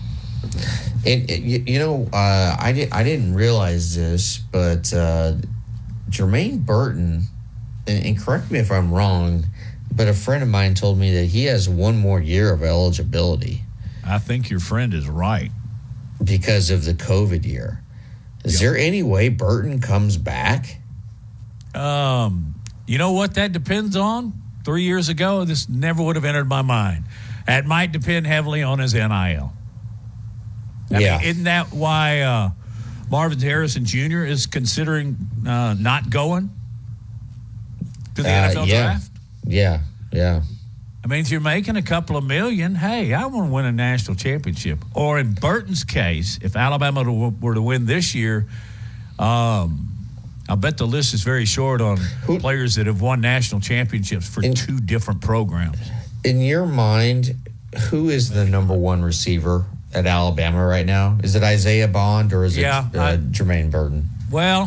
I didn't realize this, but Jermaine Burton, and correct me if I'm wrong, but a friend of mine told me that he has one more year of eligibility. I think your friend is right. Because of the COVID year. Is there any way Burton comes back? You know what that depends on? 3 years ago, this never would have entered my mind. That might depend heavily on his NIL. I mean, isn't that why Marvin Harrison Jr. is considering not going to the NFL draft? Yeah. I mean, if you're making a couple of million, hey, I want to win a national championship. Or in Burton's case, if Alabama were to win this year, I'll bet the list is very short on players that have won national championships for two different programs. In your mind, who is the number one receiver at Alabama right now? Is it Isaiah Bond or is it Jermaine Burton? Well,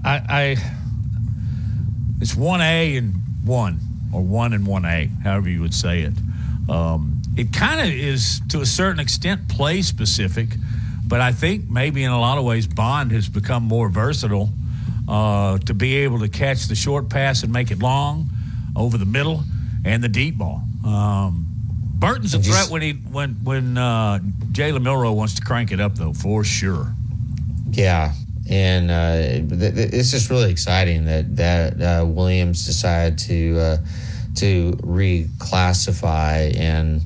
it's 1A and 1, or 1 and 1A, however you would say it. It kind of is, to a certain extent, play specific, but I think maybe in a lot of ways Bond has become more versatile to be able to catch the short pass and make it long over the middle and the deep ball. Burton's a threat when Jalen Milroe wants to crank it up, though, for sure. Yeah, and it's just really exciting that Williams decided to reclassify, and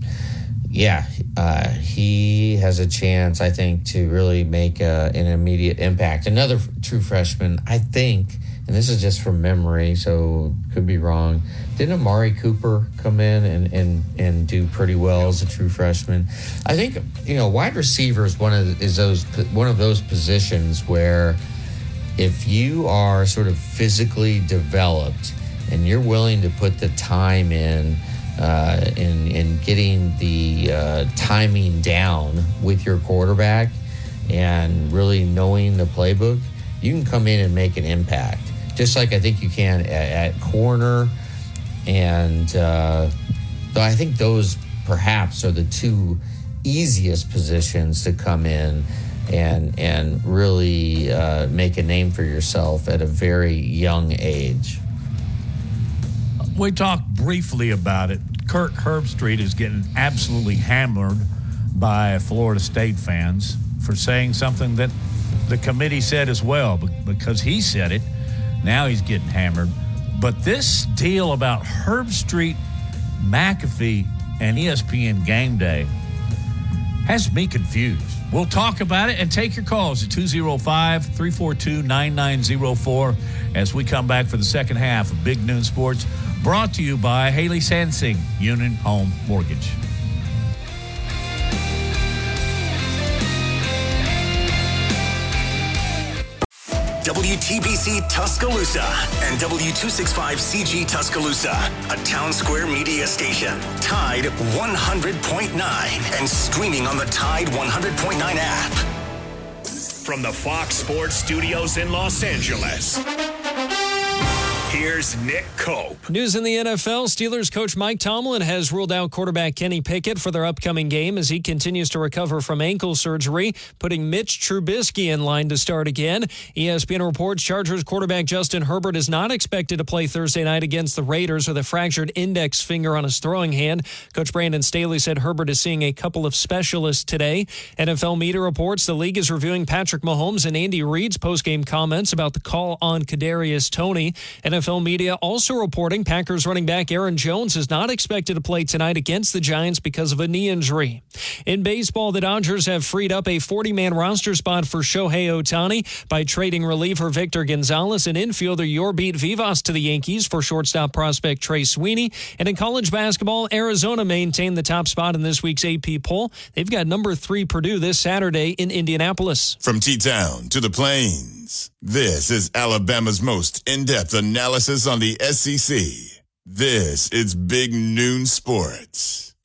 he has a chance, I think, to really make an immediate impact. Another true freshman, I think, and this is just from memory, so could be wrong. Didn't Amari Cooper come in and do pretty well as a true freshman? I think wide receiver is one of those positions where if you are sort of physically developed and you're willing to put the time in getting the timing down with your quarterback and really knowing the playbook, you can come in and make an impact. Just like I think you can at corner. And I think those perhaps are the two easiest positions to come in and really make a name for yourself at a very young age. We talked briefly about it. Kirk Herbstreit is getting absolutely hammered by Florida State fans for saying something that the committee said as well, because he said it. Now he's getting hammered. But this deal about Herbstreit, McAfee, and ESPN Game Day has me confused. We'll talk about it and take your calls at 205-342-9904 as we come back for the second half of Big Noon Sports, brought to you by Haley Sansing, Union Home Mortgage. WTBC Tuscaloosa and W265CG Tuscaloosa, a Town Square media station. Tide 100.9 and streaming on the Tide 100.9 app. From the Fox Sports Studios in Los Angeles, here's Nick Cope. News in the NFL. Steelers coach Mike Tomlin has ruled out quarterback Kenny Pickett for their upcoming game as he continues to recover from ankle surgery, putting Mitch Trubisky in line to start again. ESPN reports Chargers quarterback Justin Herbert is not expected to play Thursday night against the Raiders with a fractured index finger on his throwing hand. Coach Brandon Staley said Herbert is seeing a couple of specialists today. NFL media reports the league is reviewing Patrick Mahomes and Andy Reid's postgame comments about the call on Kadarius Toney. NFL media also reporting Packers running back Aaron Jones is not expected to play tonight against the Giants because of a knee injury. In baseball, the Dodgers have freed up a 40-man roster spot for Shohei Ohtani by trading reliever Victor Gonzalez and infielder Yorbeat Vivas to the Yankees for shortstop prospect Trey Sweeney. And in college basketball, Arizona maintained the top spot in this week's AP poll. They've got number 3 Purdue this Saturday in Indianapolis. From T-Town to the Plains, this is Alabama's most in-depth analysis on the SEC. This is Big Noon Sports.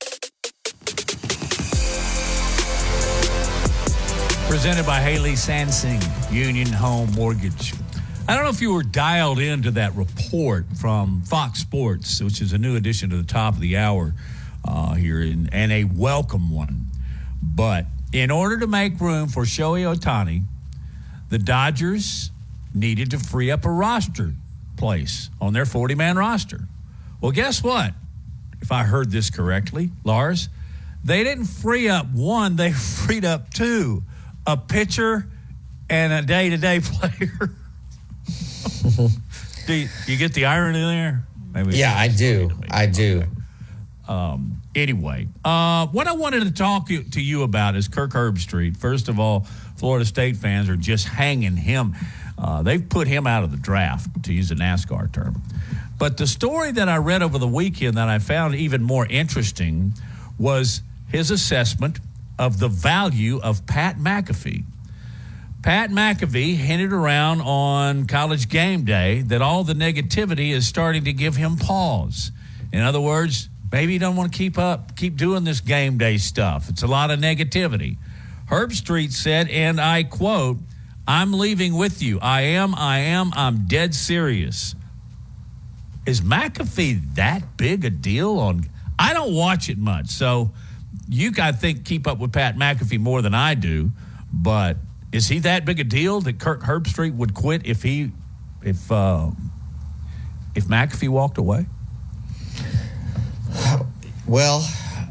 Presented by Haley Sansing, Union Home Mortgage. I don't know if you were dialed into that report from Fox Sports, which is a new addition to the top of the hour. here, and a welcome one. But in order to make room for Shohei Ohtani, the Dodgers needed to free up a roster place on their 40-man roster. Well, guess what? If I heard this correctly, Lars, they didn't free up one, they freed up two, a pitcher and a day-to-day player. Do you get the irony there? Maybe yeah, I do. I do. Okay. Anyway, what I wanted to talk to you about is Kirk Herbstreit. First of all, Florida State fans are just hanging him. They've put him out of the draft, to use a NASCAR term. But the story that I read over the weekend that I found even more interesting was his assessment of the value of Pat McAfee. Pat McAfee hinted around on College Game Day that all the negativity is starting to give him pause. In other words, maybe he don't want to keep doing this game day stuff. It's a lot of negativity. Herbstreit said, and I quote, "I'm leaving with you. I'm dead serious." Is McAfee that big a deal I don't watch it much, so you, I think, keep up with Pat McAfee more than I do, but is he that big a deal that Kirk Herbstreit would quit if McAfee walked away? Well,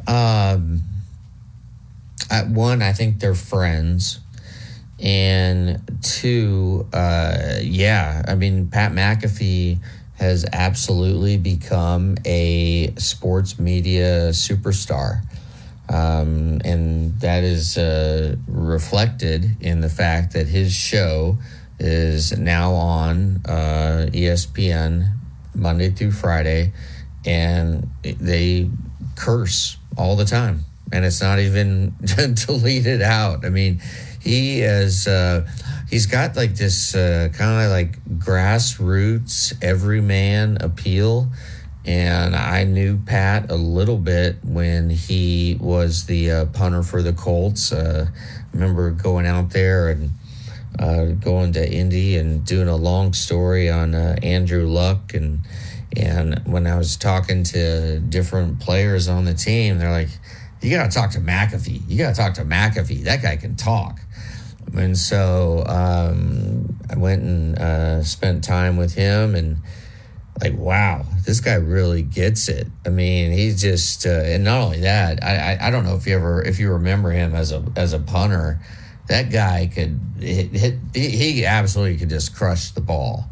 at one, I think they're friends. And two, Pat McAfee has absolutely become a sports media superstar. And that is reflected in the fact that his show is now on ESPN Monday through Friday, and they curse all the time, and it's not even deleted out. I mean, he's got like this kind of like grassroots everyman appeal. And I knew Pat a little bit when he was the punter for the Colts. I remember going out there and going to Indy and doing a long story on Andrew Luck. And when I was talking to different players on the team, they're like, "You got to talk to McAfee. You got to talk to McAfee. That guy can talk." And so I went and spent time with him, and like, wow, this guy really gets it. I mean, he's just, and not only that, I don't know if you remember him as a punter. That guy could he absolutely could just crush the ball,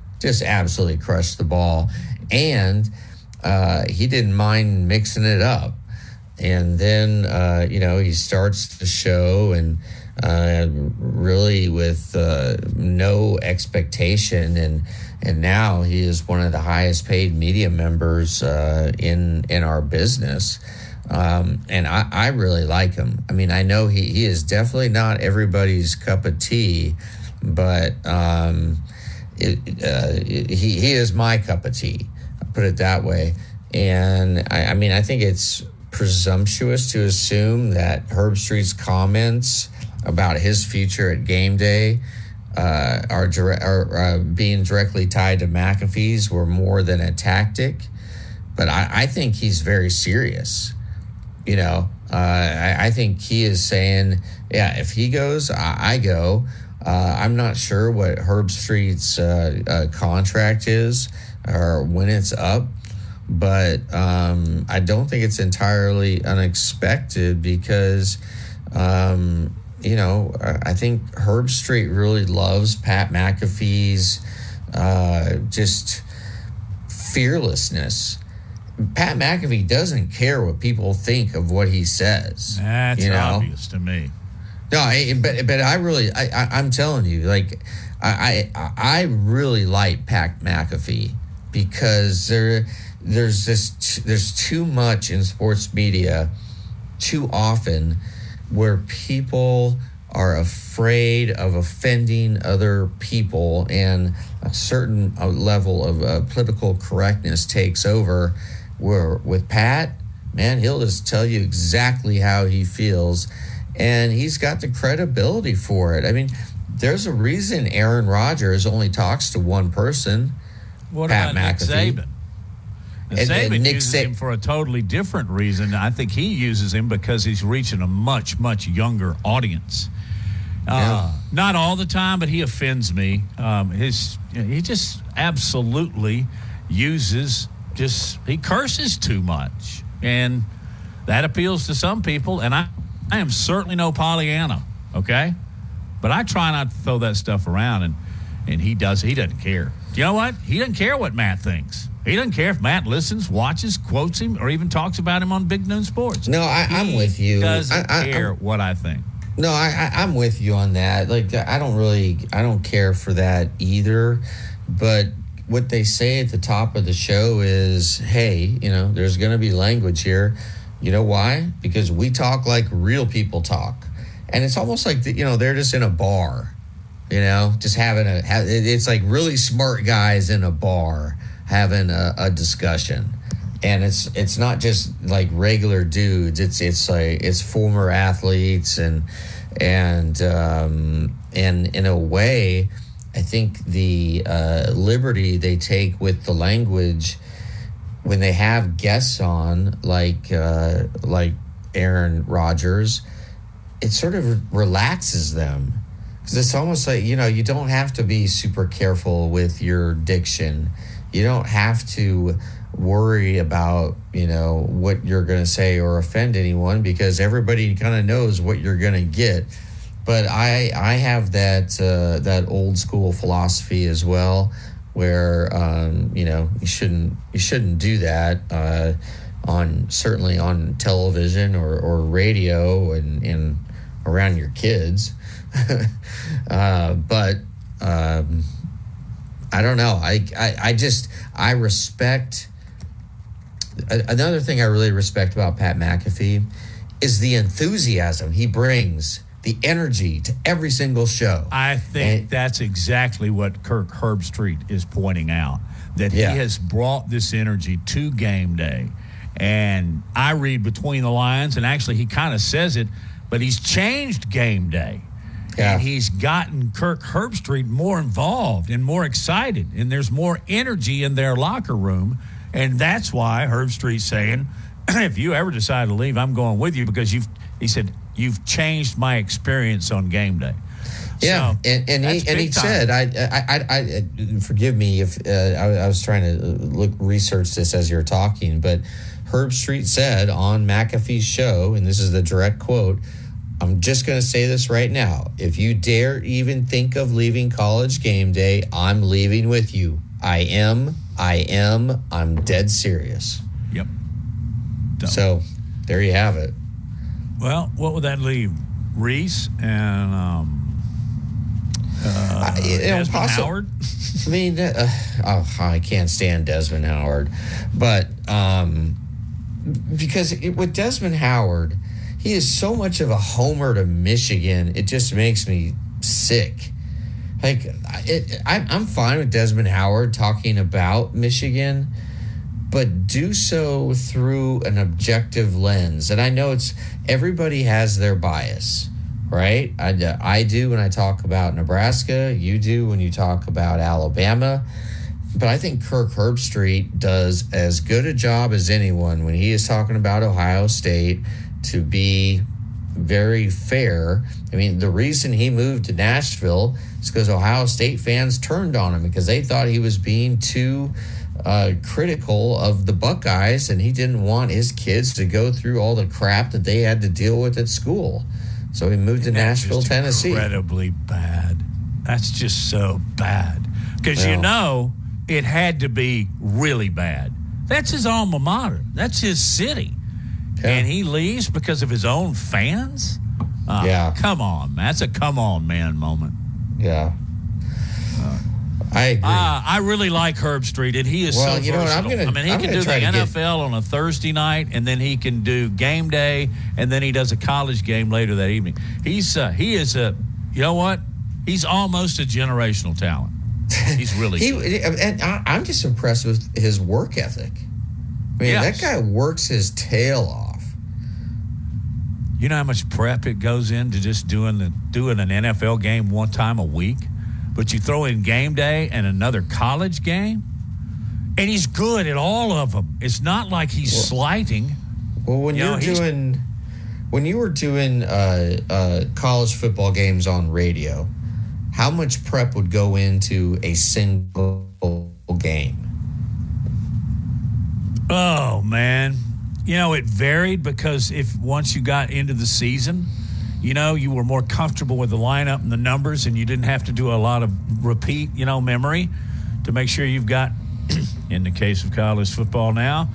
and he didn't mind mixing it up. And then he starts the show and really with no expectation, and now he is one of the highest paid media members in our business. And I really like him. I mean, I know he is definitely not everybody's cup of tea, but he is my cup of tea. I'll put it that way. And I think it's presumptuous to assume that Herbstreit's comments about his future at game day are being directly tied to McAfee's were more than a tactic. But I think he's very serious. I think he is saying, yeah, if he goes, I go. I'm not sure what Herbstreit's contract is or when it's up, but I don't think it's entirely unexpected because I think Herbstreit really loves Pat McAfee's just fearlessness. Pat McAfee doesn't care what people think of what he says. That's obvious to me. No, but I'm telling you, like, I really like Pat McAfee because there's too much in sports media too often where people are afraid of offending other people, and a certain level of political correctness takes over. Where with Pat, man, he'll just tell you exactly how he feels, and he's got the credibility for it. I mean, there's a reason Aaron Rodgers only talks to one person, what Pat about McAfee. Nick Saban? Saban uses him for a totally different reason. I think he uses him because he's reaching a much, much younger audience. Not all the time, but he offends me. He just absolutely he curses too much. And that appeals to some people. And I am certainly no Pollyanna, okay? But I try not to throw that stuff around, and he doesn't care. You know what? He doesn't care what Matt thinks. He doesn't care if Matt listens, watches, quotes him, or even talks about him on Big Noon Sports. No, I'm with you. He doesn't care what I think. No, I'm with you on that. Like, I don't care for that either. But what they say at the top of the show is, hey, there's going to be language here. You know why? Because we talk like real people talk. And it's almost like, they're just in a bar, just it's like really smart guys in a bar having a discussion. And it's not just like regular dudes. It's former athletes and in a way, I think the liberty they take with the language when they have guests on like Aaron Rodgers, it sort of relaxes them. Because it's almost like, you don't have to be super careful with your diction. You don't have to worry about, what you're going to say or offend anyone because everybody kind of knows what you're going to get. But I have that old school philosophy as well where, you shouldn't do that certainly on television or radio and around your kids. But I don't know. I respect. Another thing I really respect about Pat McAfee is the enthusiasm he brings, the energy to every single show. I think that's exactly what Kirk Herbstreit is pointing out, that he has brought this energy to game day. And I read between the lines, and actually he kind of says it, but he's changed game day. Yeah. And he's gotten Kirk Herbstreit more involved and more excited, and there's more energy in their locker room. And that's why Herbstreit's saying, if you ever decide to leave, I'm going with you because you've changed my experience on game day. Yeah, so, and he said, I forgive me if I was trying to research this as you're talking, but Herbstreit said on McAfee's show, and this is the direct quote, I'm just going to say this right now. If you dare even think of leaving College game day, I'm leaving with you. I'm dead serious. Yep. So there you have it. Well, what would that leave? Reese and Desmond Howard? I mean, I can't stand Desmond Howard. But because with Desmond Howard, he is so much of a homer to Michigan, it just makes me sick. Like, I'm fine with Desmond Howard talking about Michigan, but do so through an objective lens. And I know everybody has their bias, right? I do when I talk about Nebraska. You do when you talk about Alabama. But I think Kirk Herbstreit does as good a job as anyone when he is talking about Ohio State to be very fair. I mean, the reason he moved to Nashville is because Ohio State fans turned on him because they thought he was being too critical of the Buckeyes, and he didn't want his kids to go through all the crap that they had to deal with at school. So he moved to Nashville, Tennessee. Incredibly bad. That's just so bad. Because, it had to be really bad. That's his alma mater. That's his city. Yeah. And he leaves because of his own fans? Come on, man. That's a come on, man moment. Yeah. I agree. I really like Herbstreit, and he is so versatile. He can do the NFL on a Thursday night, and then he can do game day, and then he does a college game later that evening. He is you know what? He's almost a generational talent. He's really good. And I'm just impressed with his work ethic. I mean, that guy works his tail off. You know how much prep it goes into just doing an NFL game one time a week? But you throw in game day and another college game, And he's good at all of them. It's not like he's slighting. Well, when you were doing college football games on radio, how much prep would go into a single game? Oh, man. It varied because once you got into the season, you were more comfortable with the lineup and the numbers, and you didn't have to do a lot of repeat, memory to make sure you've got, in the case of college football now,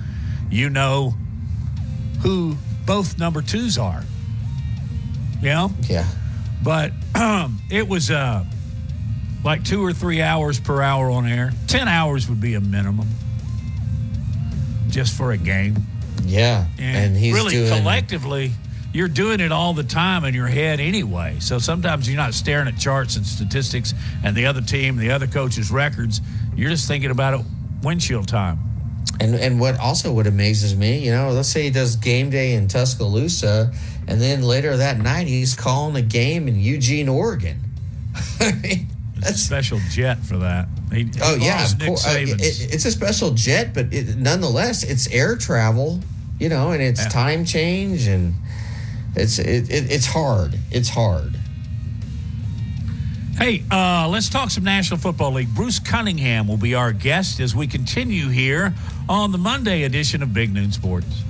who both number twos are. Yeah. But it was like 2 or 3 hours per hour on air. 10 hours would be a minimum just for a game. Yeah. And he's really collectively, you're doing it all the time in your head anyway. So sometimes you're not staring at charts and statistics and the other team, the other coach's records. You're just thinking about it windshield time. And what amazes me, let's say he does game day in Tuscaloosa, and then later that night he's calling a game in Eugene, Oregon. I mean, it's a special jet for that. Of course. It's a special jet, but nonetheless, it's air travel, and it's time change, and it's hard. It's hard. Hey, let's talk some National Football League. Bruce Cunningham will be our guest as we continue here on the Monday edition of Big Noon Sports.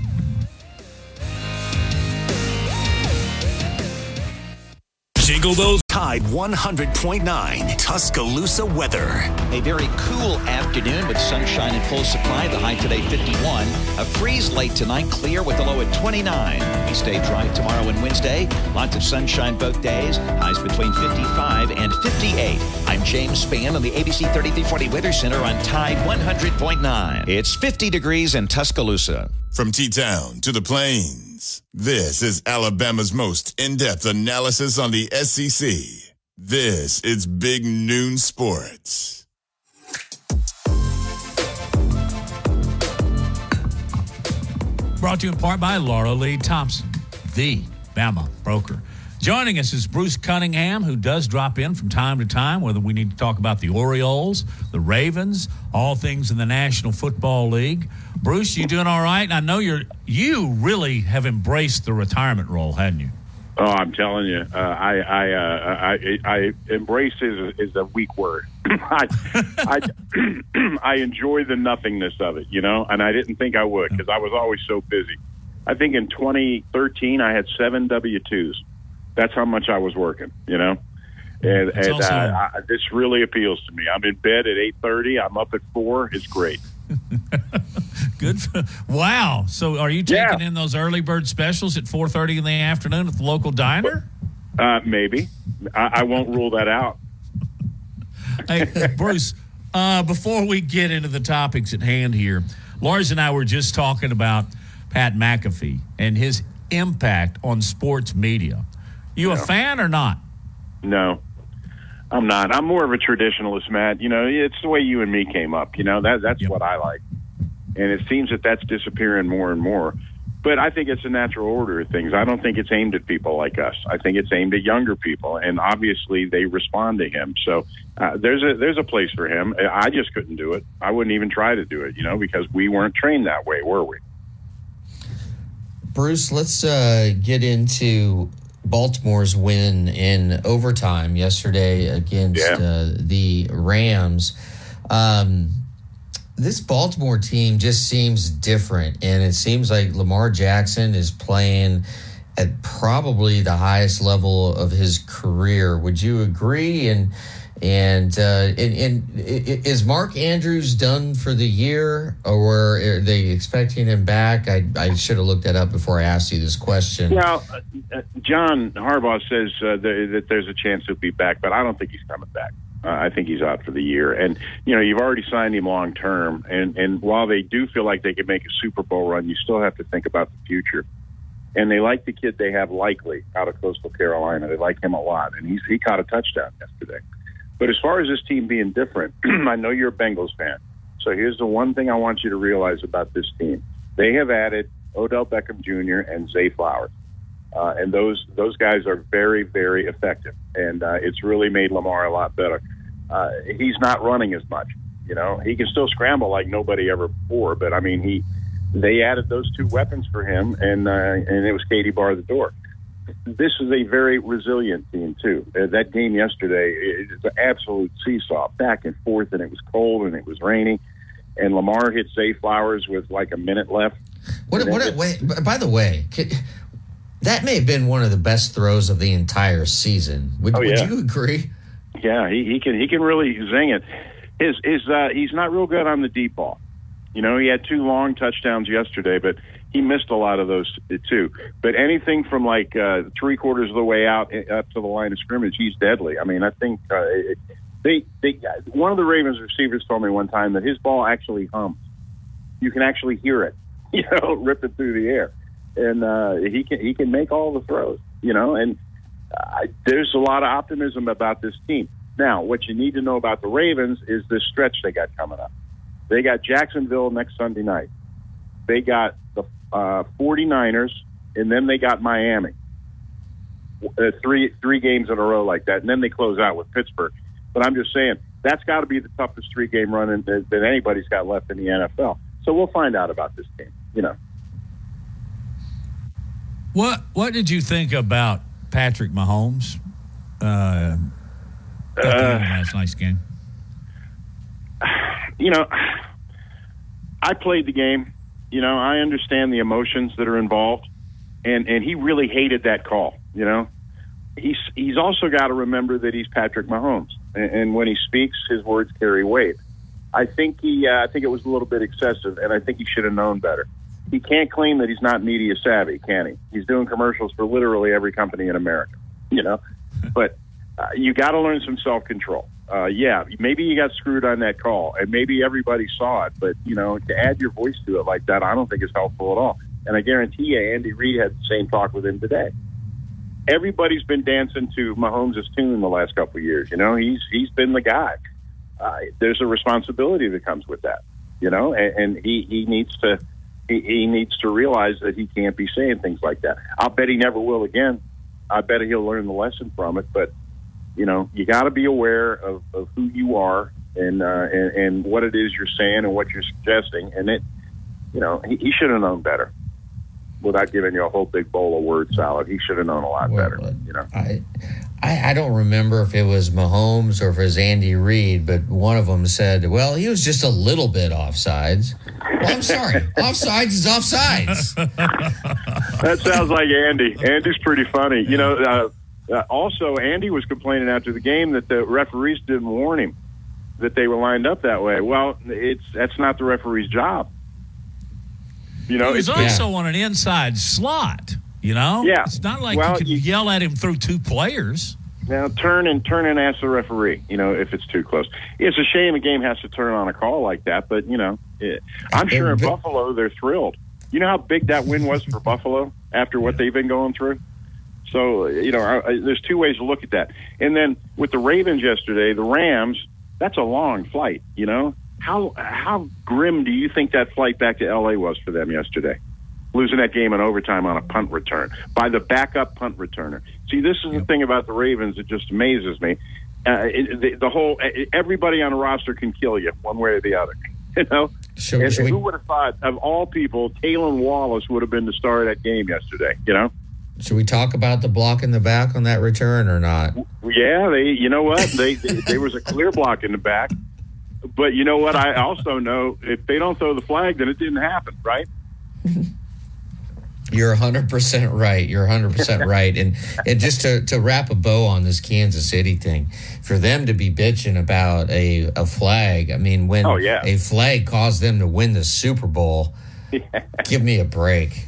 Jingle those. Tide 100.9 Tuscaloosa weather. A very cool afternoon with sunshine and full supply. The high today 51. A freeze late tonight, clear with a low at 29. We stay dry tomorrow and Wednesday. Lots of sunshine both days. Highs between 55 and 58. I'm James Spann on the ABC 3340 Weather Center on Tide 100.9. It's 50 degrees in Tuscaloosa. From T-Town to the Plains, this is Alabama's most in-depth analysis on the SEC. This is Big Noon Sports. Brought to you in part by Laura Lee Thompson, the Bama broker. Joining us is Bruce Cunningham, who does drop in from time to time, whether we need to talk about the Orioles, the Ravens, all things in the National Football League. Bruce, you doing all right? I know you really have embraced the retirement role, hadn't you? Oh, I'm telling you, I embrace is a weak word. I enjoy the nothingness of it, and I didn't think I would because I was always so busy. I think in 2013 I had 7 W-2s. That's how much I was working, And this really appeals to me. I'm in bed at 8:30. I'm up at 4. It's great. Good. Wow. So are you taking in those early bird specials at 4:30 in the afternoon at the local diner? Maybe. I won't rule that out. Hey, Bruce, before we get into the topics at hand here, Lars and I were just talking about Pat McAfee and his impact on sports media. You a fan or not? No, I'm not. I'm more of a traditionalist, Matt. It's the way you and me came up. That's what I like. And it seems that that's disappearing more and more. But I think it's a natural order of things. I don't think it's aimed at people like us. I think it's aimed at younger people, and obviously they respond to him. So there's a place for him. I just couldn't do it. I wouldn't even try to do it, because we weren't trained that way, were we? Bruce, let's get into Baltimore's win in overtime yesterday against the Rams. This Baltimore team just seems different, and it seems like Lamar Jackson is playing at probably the highest level of his career. Would you agree? And is Mark Andrews done for the year, or are they expecting him back? I should have looked that up before I asked you this question. Well, John Harbaugh says that there's a chance he'll be back, but I don't think he's coming back. I think he's out for the year. And, you've already signed him long term. And while they do feel like they could make a Super Bowl run, you still have to think about the future. And they like the kid they have Likely out of Coastal Carolina. They like him a lot. And he caught a touchdown yesterday. But as far as this team being different, I know you're a Bengals fan. So here's the one thing I want you to realize about this team. They have added Odell Beckham Jr. and Zay Flowers. And those guys are very, very effective. And it's really made Lamar a lot better. He's not running as much. You know, he can still scramble like nobody ever before. But I mean, they added those 2 weapons for him, and it was Katie bar the door. This is a very resilient team too. That game yesterday is an absolute seesaw, back and forth, and it was cold and it was rainy. And Lamar hit Zay Flowers with like a minute left. By the way, that may have been one of the best throws of the entire season. Would you agree? Yeah, he can really zing it. He's not real good on the deep ball. You know, he had 2 long touchdowns yesterday, but he missed a lot of those too. But anything from like 3/4 of the way out up to the line of scrimmage, he's deadly. I mean, I think one of the Ravens receivers told me one time that his ball actually hums. You can actually hear it, you know, ripping through the air, and he can make all the throws, you know. And there's a lot of optimism about this team. Now, what you need to know about the Ravens is this stretch they got coming up. They got Jacksonville next Sunday night. They got the 49ers, and then they got Miami. Three games in a row like that, and then they close out with Pittsburgh. But I'm just saying, that's got to be the toughest 3-game run that anybody's got left in the NFL. So we'll find out about this team, you know. What did you think about Patrick Mahomes last night's game? You know, I played the game. You know, I understand the emotions that are involved, and he really hated that call. You know, he's also got to remember that he's Patrick Mahomes, and when he speaks, his words carry weight. I think it was a little bit excessive, and I think he should have known better. He can't claim that he's not media savvy, can he? He's doing commercials for literally every company in America. You know, but you got to learn some self-control. Yeah, maybe you got screwed on that call, and maybe everybody saw it, but, you know, to add your voice to it like that, I don't think it's helpful at all. And I guarantee you Andy Reid had the same talk with him today. Everybody's been dancing to Mahomes' tune the last couple of years. You know, he's been the guy. There's a responsibility that comes with that, you know, and he needs to realize that he can't be saying things like that. I'll bet he never will again. I bet he'll learn the lesson from it, but you know, you got to be aware of who you are and what it is you're saying and what you're suggesting. And it, you know, he should have known better. Without giving you a whole big bowl of word salad, he should have known a lot better. You know, I don't remember if it was Mahomes or if it was Andy Reid, but one of them said, "Well, he was just a little bit offsides." Well, I'm sorry, offsides is offsides. That sounds like Andy. Andy's pretty funny, you know. Also, Andy was complaining after the game that the referees didn't warn him that they were lined up that way. Well, that's not the referee's job. You know, he's also on an inside slot. You know, it's not like you can yell at him through 2 players. Now turn and ask the referee. You know, if it's too close. It's a shame a game has to turn on a call like that, but you know, I'm sure in Buffalo they're thrilled. You know how big that win was for Buffalo after what they've been going through. So, you know, there's 2 ways to look at that. And then with the Ravens yesterday, the Rams, that's a long flight, you know. How grim do you think that flight back to L.A. was for them yesterday? Losing that game in overtime on a punt return by the backup punt returner. See, this is the thing about the Ravens that just amazes me. Everybody on the roster can kill you one way or the other, you know. Who would have thought, of all people, Taylor Wallace would have been the star of that game yesterday, you know? Should we talk about the block in the back on that return or not? Yeah, you know what? There was a clear block in the back. But you know what? I also know if they don't throw the flag, then it didn't happen, right? You're 100% right. You're 100% right. And just to wrap a bow on this Kansas City thing, for them to be bitching about a flag, I mean, when a flag caused them to win the Super Bowl, give me a break.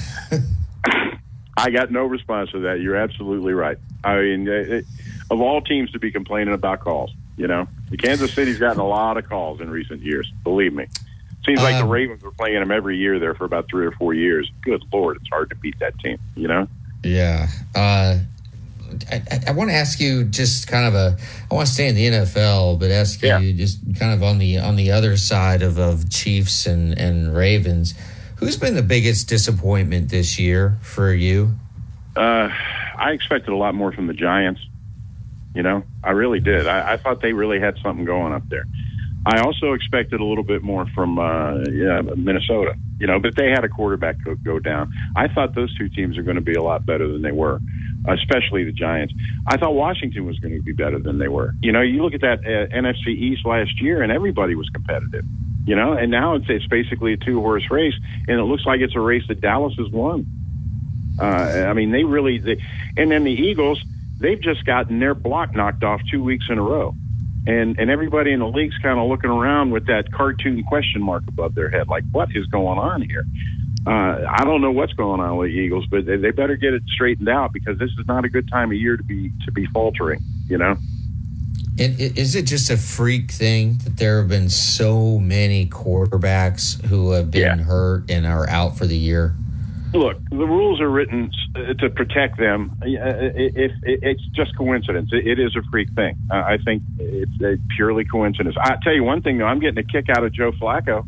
I got no response to that. You're absolutely right. I mean, of all teams to be complaining about calls, you know, the Kansas City's gotten a lot of calls in recent years. Believe me. Seems like the Ravens were playing them every year there for about 3 or 4 years. Good Lord, it's hard to beat that team, you know? Yeah. I want to ask you just kind of I want to stay in the NFL, but ask you just kind of on the other side of Chiefs and Ravens. Who's been the biggest disappointment this year for you? I expected a lot more from the Giants. You know, I really did. I thought they really had something going up there. I also expected a little bit more from Minnesota, but they had a quarterback go down. I thought those two teams are going to be a lot better than they were, especially the Giants. I thought Washington was going to be better than they were. You look at that NFC East last year, and everybody was competitive, and now it's basically a two-horse race, and it looks like it's a race that Dallas has won. And then the Eagles, they've just gotten their block knocked off 2 weeks in a row. And everybody in the league's kind of looking around with that cartoon question mark above their head, like, what is going on here? I don't know what's going on with the Eagles, but they better get it straightened out, because this is not a good time of year to be faltering, And is it just a freak thing that there have been so many quarterbacks who have been hurt and are out for the year? Look, the rules are written to protect them. It's just coincidence. It is a freak thing. I think it's a purely coincidence. I tell you one thing, though, I'm getting a kick out of Joe Flacco.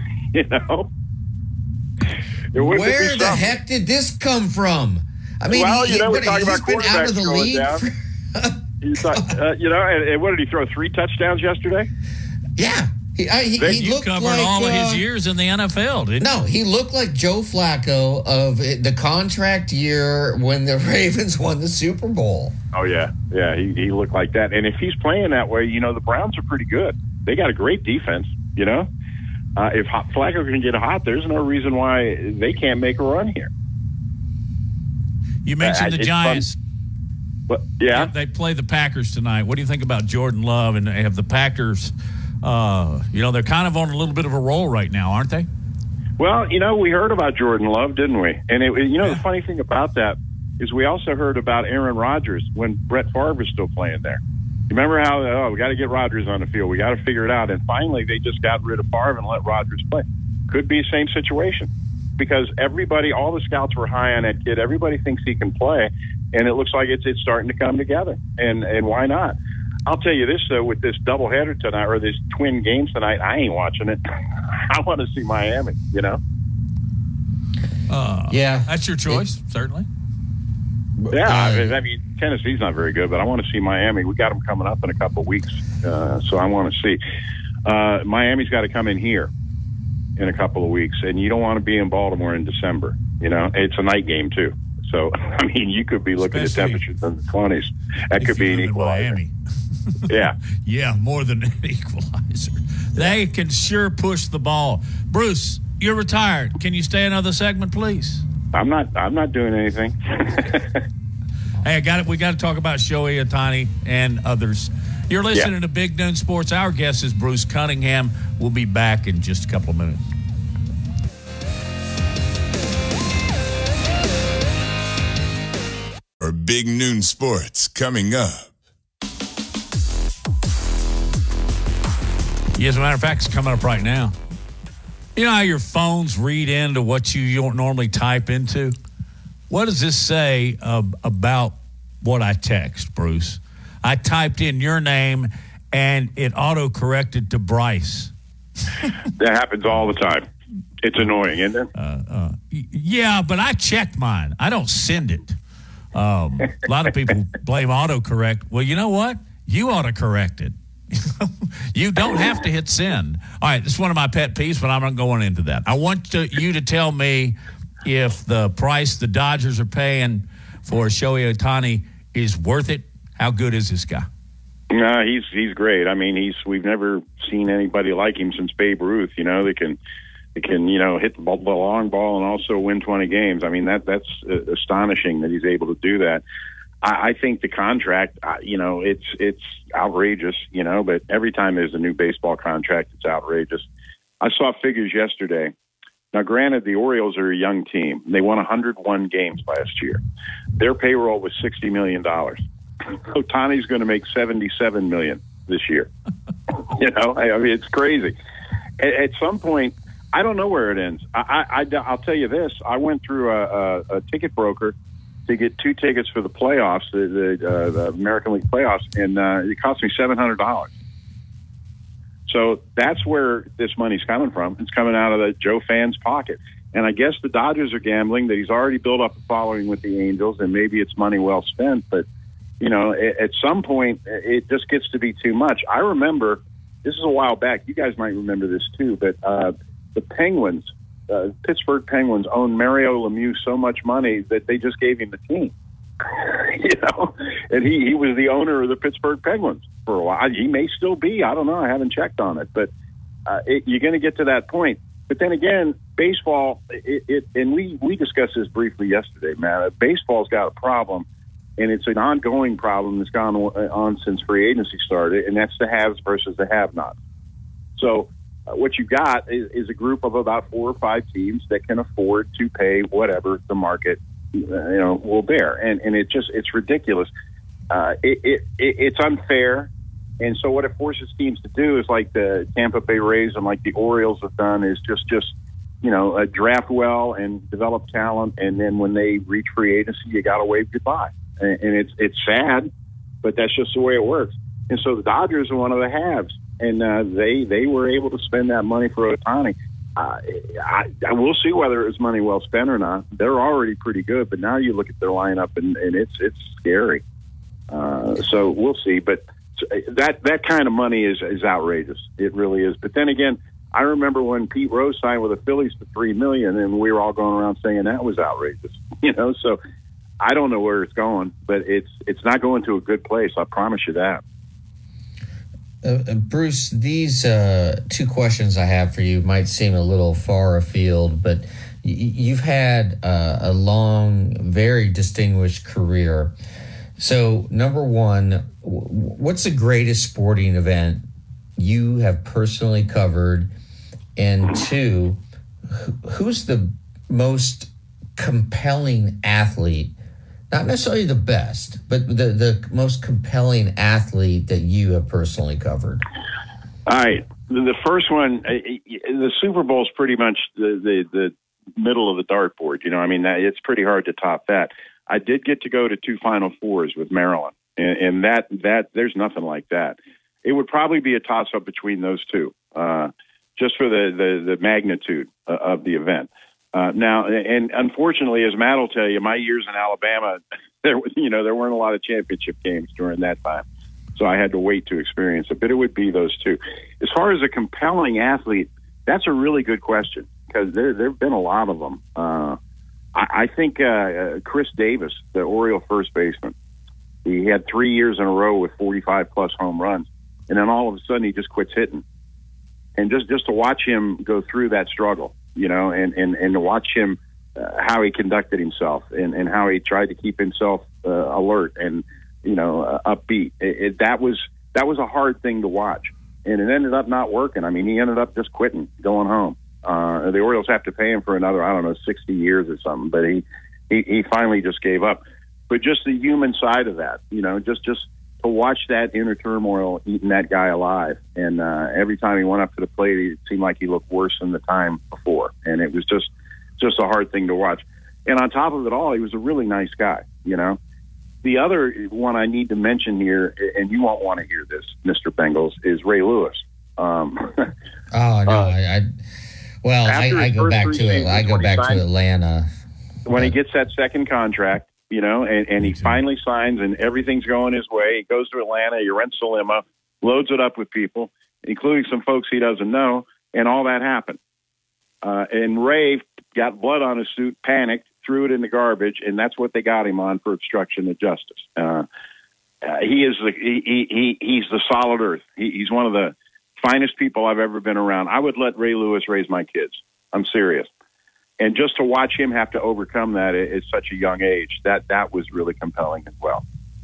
Where the heck did this come from? I mean, we're talking about been out of the league. And what did he throw? 3 touchdowns yesterday? Yeah. He looked covered like, all of his years in the NFL, didn't he? No, he looked like Joe Flacco of the contract year when the Ravens won the Super Bowl. Oh, yeah. Yeah, he looked like that. And if he's playing that way, the Browns are pretty good. They got a great defense, If Flacco can get hot, there's no reason why they can't make a run here. You mentioned the Giants. But, yeah. They play the Packers tonight. What do you think about Jordan Love? And have the Packers... they're kind of on a little bit of a roll right now, aren't they? Well, we heard about Jordan Love, didn't we? And the funny thing about that is we also heard about Aaron Rodgers when Brett Favre was still playing there. You remember how, we got to get Rodgers on the field. We got to figure it out. And finally, they just got rid of Favre and let Rodgers play. Could be the same situation, because all the scouts were high on that kid. Everybody thinks he can play, and it looks like it's starting to come together. And why not? I'll tell you this, though, with this doubleheader tonight, or this twin games tonight, I ain't watching it. I want to see Miami, Yeah. That's your choice, certainly. Yeah, I mean, Tennessee's not very good, but I want to see Miami. We got them coming up in a couple of weeks, so I want to see. Miami's got to come in here in a couple of weeks, and you don't want to be in Baltimore in December. It's a night game, too. So, I mean, you could be looking at temperatures in the 20s. That could be an equalizer. Miami. Yeah. Yeah, more than an equalizer. They can sure push the ball. Bruce, you're retired. Can you stay another segment, please? I'm not doing anything. Hey, we got to talk about Shohei Ohtani and others. You're listening to Big Noon Sports. Our guest is Bruce Cunningham. We'll be back in just a couple of minutes. Or Big Noon Sports coming up. As a matter of fact, it's coming up right now. You know how your phones read into what you don't normally type into? What does this say about what I text, Bruce? I typed in your name, and it auto-corrected to Bryce. That happens all the time. It's annoying, isn't it? Yeah, but I checked mine. I don't send it. A lot of people blame autocorrect. Well, you know what? You autocorrect it. You don't have to hit send. All right, this is one of my pet peeves, but I'm not going into that. I want you to tell me if the price the Dodgers are paying for Shohei Ohtani is worth it. How good is this guy? He's great. I mean, we've never seen anybody like him since Babe Ruth. They can hit the long ball and also win 20 games. I mean, that's astonishing that he's able to do that. I think the contract, it's outrageous, but every time there's a new baseball contract, it's outrageous. I saw figures yesterday. Now, granted, the Orioles are a young team. They won 101 games last year. Their payroll was $60 million. Ohtani's going to make $77 million this year. I mean, it's crazy. At some point, I don't know where it ends. I'll tell you this. I went through a ticket broker to get 2 tickets for the playoffs, the American League playoffs, and it cost me $700. So that's where this money's coming from. It's coming out of the Joe fan's pocket. And I guess the Dodgers are gambling that he's already built up a following with the Angels, and maybe it's money well spent. But, at some point, it just gets to be too much. I remember this is a while back. You guys might remember this too, but the Penguins, Pittsburgh Penguins, owned Mario Lemieux so much money that they just gave him the team. And he was the owner of the Pittsburgh Penguins for a while. He may still be. I don't know. I haven't checked on it, but you're going to get to that point. But then again, baseball, and we discussed this briefly yesterday, man. Baseball's got a problem, and it's an ongoing problem that's gone on since free agency started, and that's the haves versus the have-nots. So what you got is a group of about 4 or 5 teams that can afford to pay whatever the market will bear, and it's ridiculous. It's unfair. And so what it forces teams to do is like the Tampa Bay Rays and like the Orioles have done is just draft well and develop talent. And then when they reach free agency, you got to wave goodbye. And it's sad, but that's just the way it works. And so the Dodgers are one of the haves, and they were able to spend that money for Ohtani. I will see whether it was money well spent or not. They're already pretty good, but now you look at their lineup and it's scary. So we'll see, but that kind of money is outrageous. It really is. But then again, I remember when Pete Rose signed with the Phillies for $3 million, and we were all going around saying that was outrageous. So I don't know where it's going, but it's not going to a good place. I promise you that. Bruce, these 2 questions I have for you might seem a little far afield, but you've had a long, very distinguished career. So, number one, what's the greatest sporting event you have personally covered? And 2, who's the most compelling athlete, not necessarily the best, but the most compelling athlete that you have personally covered? All right. The first one, the Super Bowl is pretty much the middle of the dartboard. It's pretty hard to top that. I did get to go to 2 Final Fours with Maryland, and that there's nothing like that. It would probably be a toss-up between those 2, just for the magnitude of the event. Now, and unfortunately, as Matt will tell you, my years in Alabama, there weren't a lot of championship games during that time, so I had to wait to experience it. But it would be those 2. As far as a compelling athlete, that's a really good question because there've been a lot of them. I think Chris Davis, the Oriole first baseman, he had 3 years in a row with 45-plus home runs, and then all of a sudden he just quits hitting. And just to watch him go through that struggle, and to watch him how he conducted himself and how he tried to keep himself alert and upbeat. That was a hard thing to watch, and it ended up not working. He ended up just quitting, going home. The Orioles have to pay him for another, 60 years or something, but he finally just gave up. But just the human side of that, just to watch that inner turmoil eating that guy alive. And every time he went up to the plate, it seemed like he looked worse than the time before. And it was just a hard thing to watch. And on top of it all, he was a really nice guy, The other one I need to mention here, and you won't want to hear this, Mr. Bengals, is Ray Lewis. I go back to it. I go back to Atlanta when he gets that second contract, and he finally signs, and everything's going his way. He goes to Atlanta, he rents a limo, loads it up with people, including some folks he doesn't know, and all that happened. And Ray got blood on his suit, panicked, threw it in the garbage, and that's what they got him on for obstruction of justice. He's the solid earth. He's one of the finest people I've ever been around. I would let Ray Lewis raise my kids. I'm serious. And just to watch him have to overcome that at such a young age, that was really compelling as well.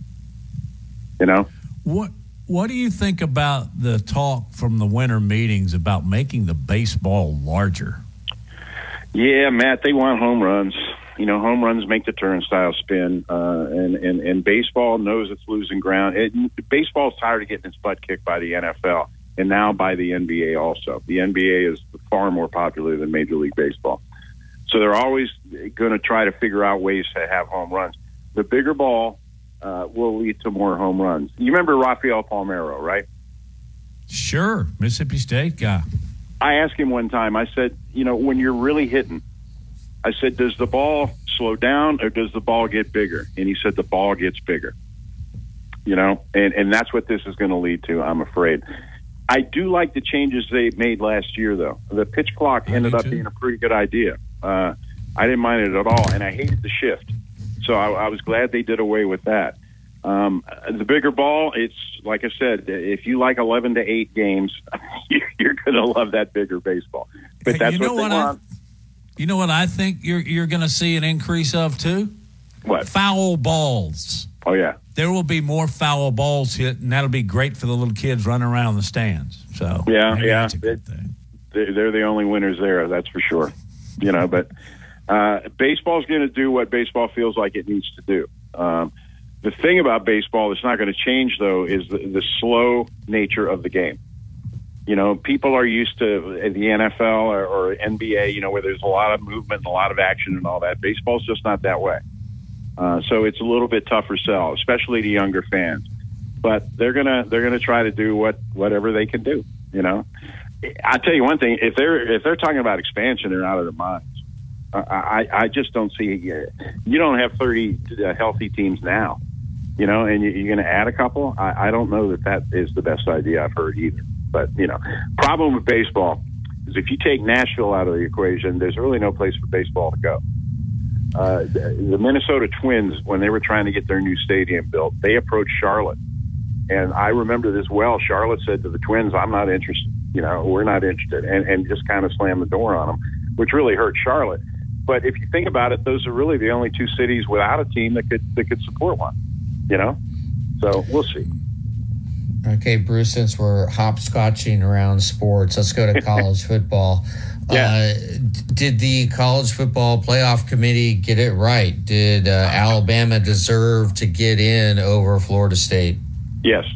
What do you think about the talk from the winter meetings about making the baseball larger? Yeah, Matt, they want home runs. Home runs make the turnstile spin, and baseball knows it's losing ground. Baseball's tired of getting its butt kicked by the NFL. And now by the NBA also. The NBA is far more popular than Major League Baseball. So they're always going to try to figure out ways to have home runs. The bigger ball will lead to more home runs. You remember Rafael Palmeiro, right? Sure, Mississippi State guy. I asked him one time, I said, when you're really hitting, I said, does the ball slow down or does the ball get bigger? And he said the ball gets bigger. And that's what this is going to lead to, I'm afraid. I do like the changes they made last year, though. The pitch clock ended up being a pretty good idea. I didn't mind it at all, and I hated the shift. So I was glad they did away with that. The bigger ball, it's like I said, if you like 11 to 8 games, you're going to love that bigger baseball. But that's what they want. You know what I think you're going to see an increase of, too? What? Foul balls. Oh, yeah. There will be more foul balls hit, and that'll be great for the little kids running around the stands. So yeah. That's a good thing. They're the only winners there, that's for sure. But baseball's going to do what baseball feels like it needs to do. The thing about baseball that's not going to change, though, is the slow nature of the game. People are used to the NFL or NBA, where there's a lot of movement and a lot of action and all that. Baseball's just not that way. So it's a little bit tougher sell, especially to younger fans. But they're gonna try to do whatever they can do. I'll tell you one thing: if they're talking about expansion, they're out of their minds. I just don't see. You don't have 30 healthy teams now, and you're going to add a couple. I don't know that is the best idea I've heard either. But problem with baseball is if you take Nashville out of the equation, there's really no place for baseball to go. The Minnesota Twins, when they were trying to get their new stadium built, they approached Charlotte. And I remember this well. Charlotte said to the Twins, I'm not interested. We're not interested. And just kind of slammed the door on them, which really hurt Charlotte. But if you think about it, those are really the only two cities without a team that could support one, So we'll see. Okay, Bruce, since we're hopscotching around sports, let's go to college football. Yeah. Did the college football playoff committee get it right? Did Alabama deserve to get in over Florida State? Yes.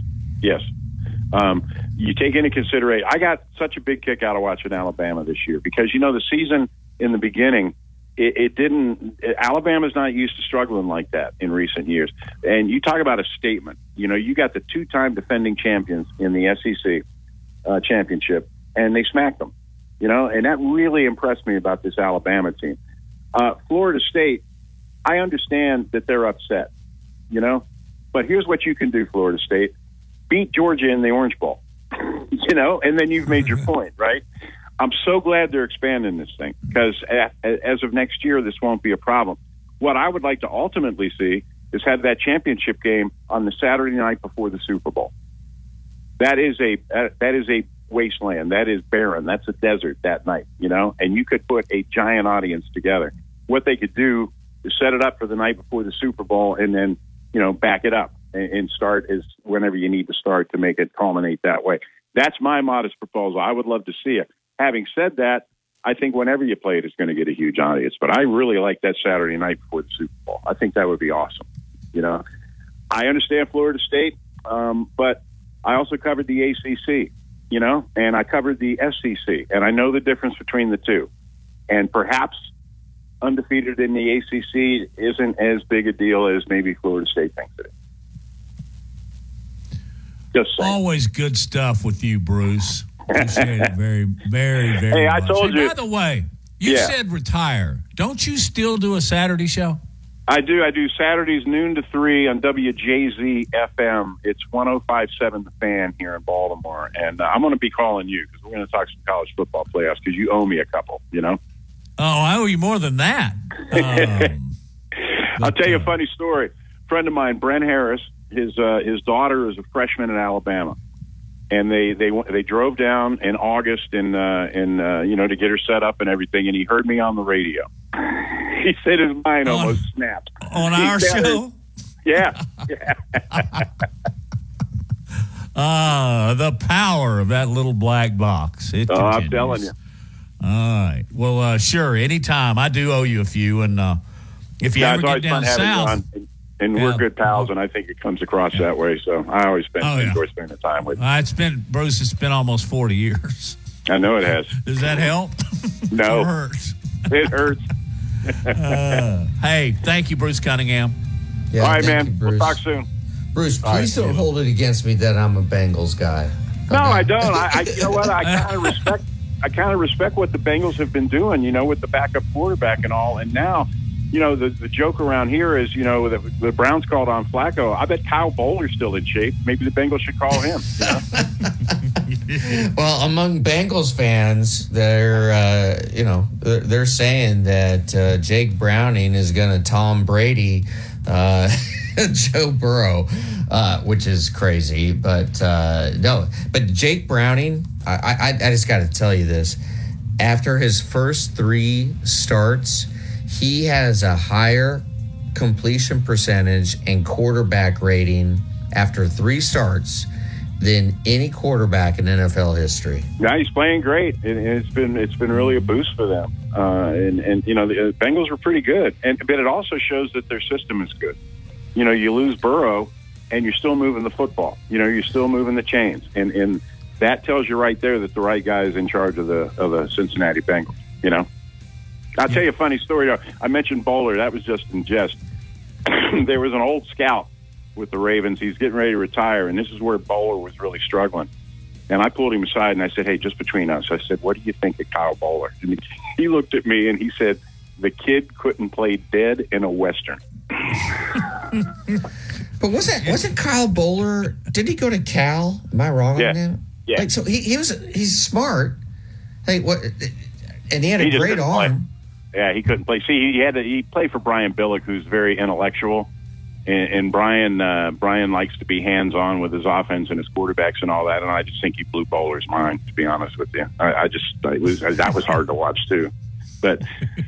You take into consideration, I got such a big kick out of watching Alabama this year because, the season in the beginning, Alabama's not used to struggling like that in recent years. And you talk about a statement. You got the 2-time defending champions in the SEC championship, and they smacked them. And that really impressed me about this Alabama team. Florida State, I understand that they're upset, but here's what you can do, Florida State. Beat Georgia in the Orange Bowl, and then you've made your point, right? I'm so glad they're expanding this thing because as of next year, this won't be a problem. What I would like to ultimately see is have that championship game on the Saturday night before the Super Bowl. That is a wasteland. That is barren. That's a desert that night, and you could put a giant audience together. What they could do is set it up for the night before the Super Bowl and then, back it up and start as whenever you need to start to make it culminate that way. That's my modest proposal. I would love to see it. Having said that, I think whenever you play it, it's going to get a huge audience. But I really like that Saturday night before the Super Bowl. I think that would be awesome. I understand Florida State, but I also covered the ACC, and I covered the SEC, and I know the difference between the two. And perhaps undefeated in the ACC isn't as big a deal as maybe Florida State thinks it is. Just saying. Always good stuff with you, Bruce. Appreciate it very, very, very much. I told you. By the way, you said retire. Don't you still do a Saturday show? I do. I do Saturdays noon to 3 on WJZ FM. It's 105.7 The Fan here in Baltimore. And I'm going to be calling you because we're going to talk some college football playoffs because you owe me a couple, Oh, I owe you more than that. I'll tell you a funny story. A friend of mine, Brent Harris, his daughter is a freshman at Alabama. And they drove down in August and to get her set up and everything. And he heard me on the radio. He said his mind almost snapped. On our show? Yeah. The power of that little black box. It continues. I'm telling you. All right. Well, sure. Anytime. I do owe you a few. And if you ever get down south. And we're good pals, and I think it comes across that way. So I always enjoy spending the time with you. Bruce, it's been almost 40 years. I know it has. Does that help? No. It hurts. It hurts. Hey, thank you, Bruce Cunningham. Yeah, all right, man. We'll talk soon. Bruce, please don't hold it against me that I'm a Bengals guy. No, I don't. You know what? I kind of respect what the Bengals have been doing, with the backup quarterback and all. And now the joke around here is, the Browns called on Flacco. I bet Kyle Bowler's still in shape. Maybe the Bengals should call him. Well, among Bengals fans, they're saying that Jake Browning is going to Tom Brady Joe Burrow, which is crazy. But no, but Jake Browning, I just got to tell you this. After his first 3 starts, he has a higher completion percentage and quarterback rating after 3 starts than any quarterback in NFL history. Yeah, he's playing great, and it's been really a boost for them. The Bengals were pretty good, but it also shows that their system is good. You lose Burrow, and you're still moving the football. You're still moving the chains, and that tells you right there that the right guy is in charge of the Cincinnati Bengals. I'll tell you a funny story. I mentioned Bowler. That was just in jest. There was an old scout with the Ravens. He's getting ready to retire, and this is where Bowler was really struggling. And I pulled him aside, and I said, hey, just between us, I said, what do you think of Kyle Bowler? And he looked at me, and he said, the kid couldn't play dead in a Western. But wasn't Kyle Bowler, did he go to Cal? Am I wrong on that? Yeah. So he's smart. Hey, what? And he had a great arm. Yeah, he couldn't play. See, he played for Brian Billick, who's very intellectual, and Brian likes to be hands-on with his offense and his quarterbacks and all that. And I just think he blew Bowler's mind, to be honest with you. That was hard to watch too. But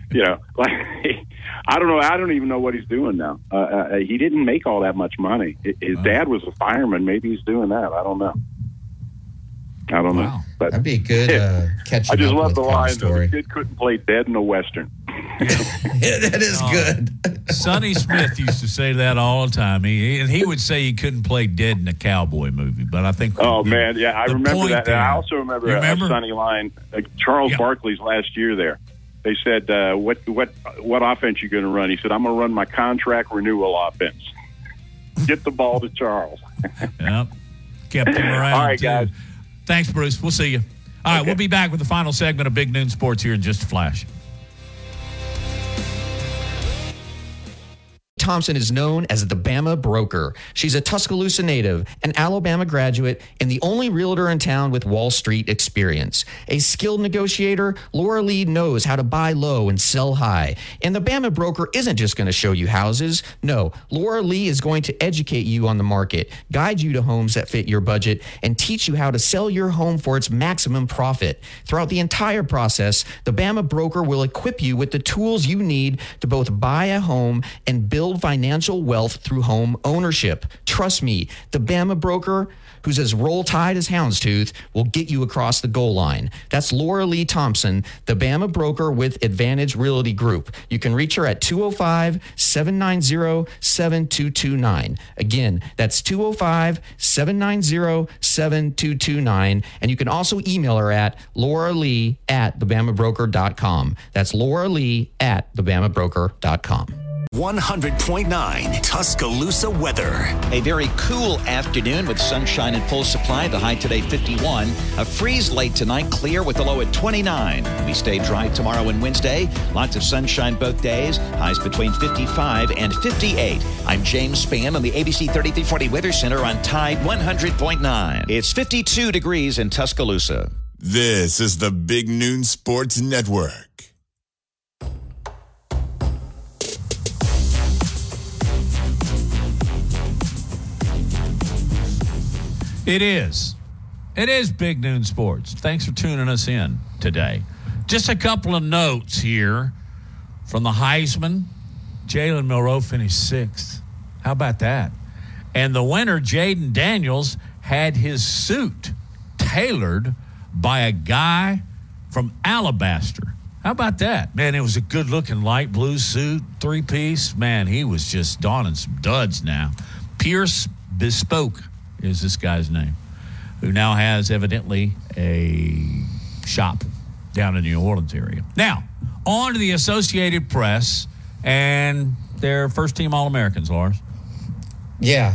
I don't know. I don't even know what he's doing now. He didn't make all that much money. His dad was a fireman. Maybe he's doing that. I don't know. But that'd be a good catching. I just up love with the line. Story. The kid couldn't play dead in a Western. Yeah, that is good. Sonny Smith used to say that all the time. He would say he couldn't play dead in a cowboy movie, but I think. Oh man, yeah, I remember that. And I also remember a Sonny line. Charles Barkley's last year there. They said, "What offense you going to run?" He said, "I'm going to run my contract renewal offense. Get the ball to Charles." Yep, kept him around. All right, too. guys. Thanks, Bruce. We'll see you. All right, we'll be back with the final segment of Big Noon Sports here in just a flash. Thompson is known as the Bama Broker. She's a Tuscaloosa native, an Alabama graduate, and the only realtor in town with Wall Street experience. A skilled negotiator, Laura Lee knows how to buy low and sell high. And the Bama Broker isn't just going to show you houses. No, Laura Lee is going to educate you on the market, guide you to homes that fit your budget, and teach you how to sell your home for its maximum profit. Throughout the entire process, the Bama Broker will equip you with the tools you need to both buy a home and build financial wealth through home ownership. Trust me, the Bama Broker, who's as roll tide as houndstooth, will get you across the goal line. That's Laura Lee Thompson, the Bama Broker with Advantage Realty Group. You can reach her at 205-790-7229. Again, that's 205-790-7229. And you can also email her at lauralee@thebamabroker.com. That's lauralee@thebamabroker.com. 100.9 Tuscaloosa weather. A very cool afternoon with sunshine and full supply. The high today 51. A freeze late tonight, clear with the low at 29. We stay dry tomorrow and Wednesday. Lots of sunshine both days. Highs between 55 and 58. I'm James Spann on the ABC 3340 Weather Center on Tide 100.9. It's 52 degrees in Tuscaloosa. This is the Big Noon Sports Network. It is Big Noon Sports. Thanks for tuning us in today. Just a couple of notes here from the Heisman. Jalen Milroe finished 6th. How about that? And the winner, Jaden Daniels, had his suit tailored by a guy from Alabaster. How about that? Man, it was a good-looking light blue suit, 3-piece. Man, he was just donning some duds now. Pierce Bespoke is this guy's name, who now has evidently a shop down in the New Orleans area. Now, on to the Associated Press and their first-team All-Americans, Lars. Yeah,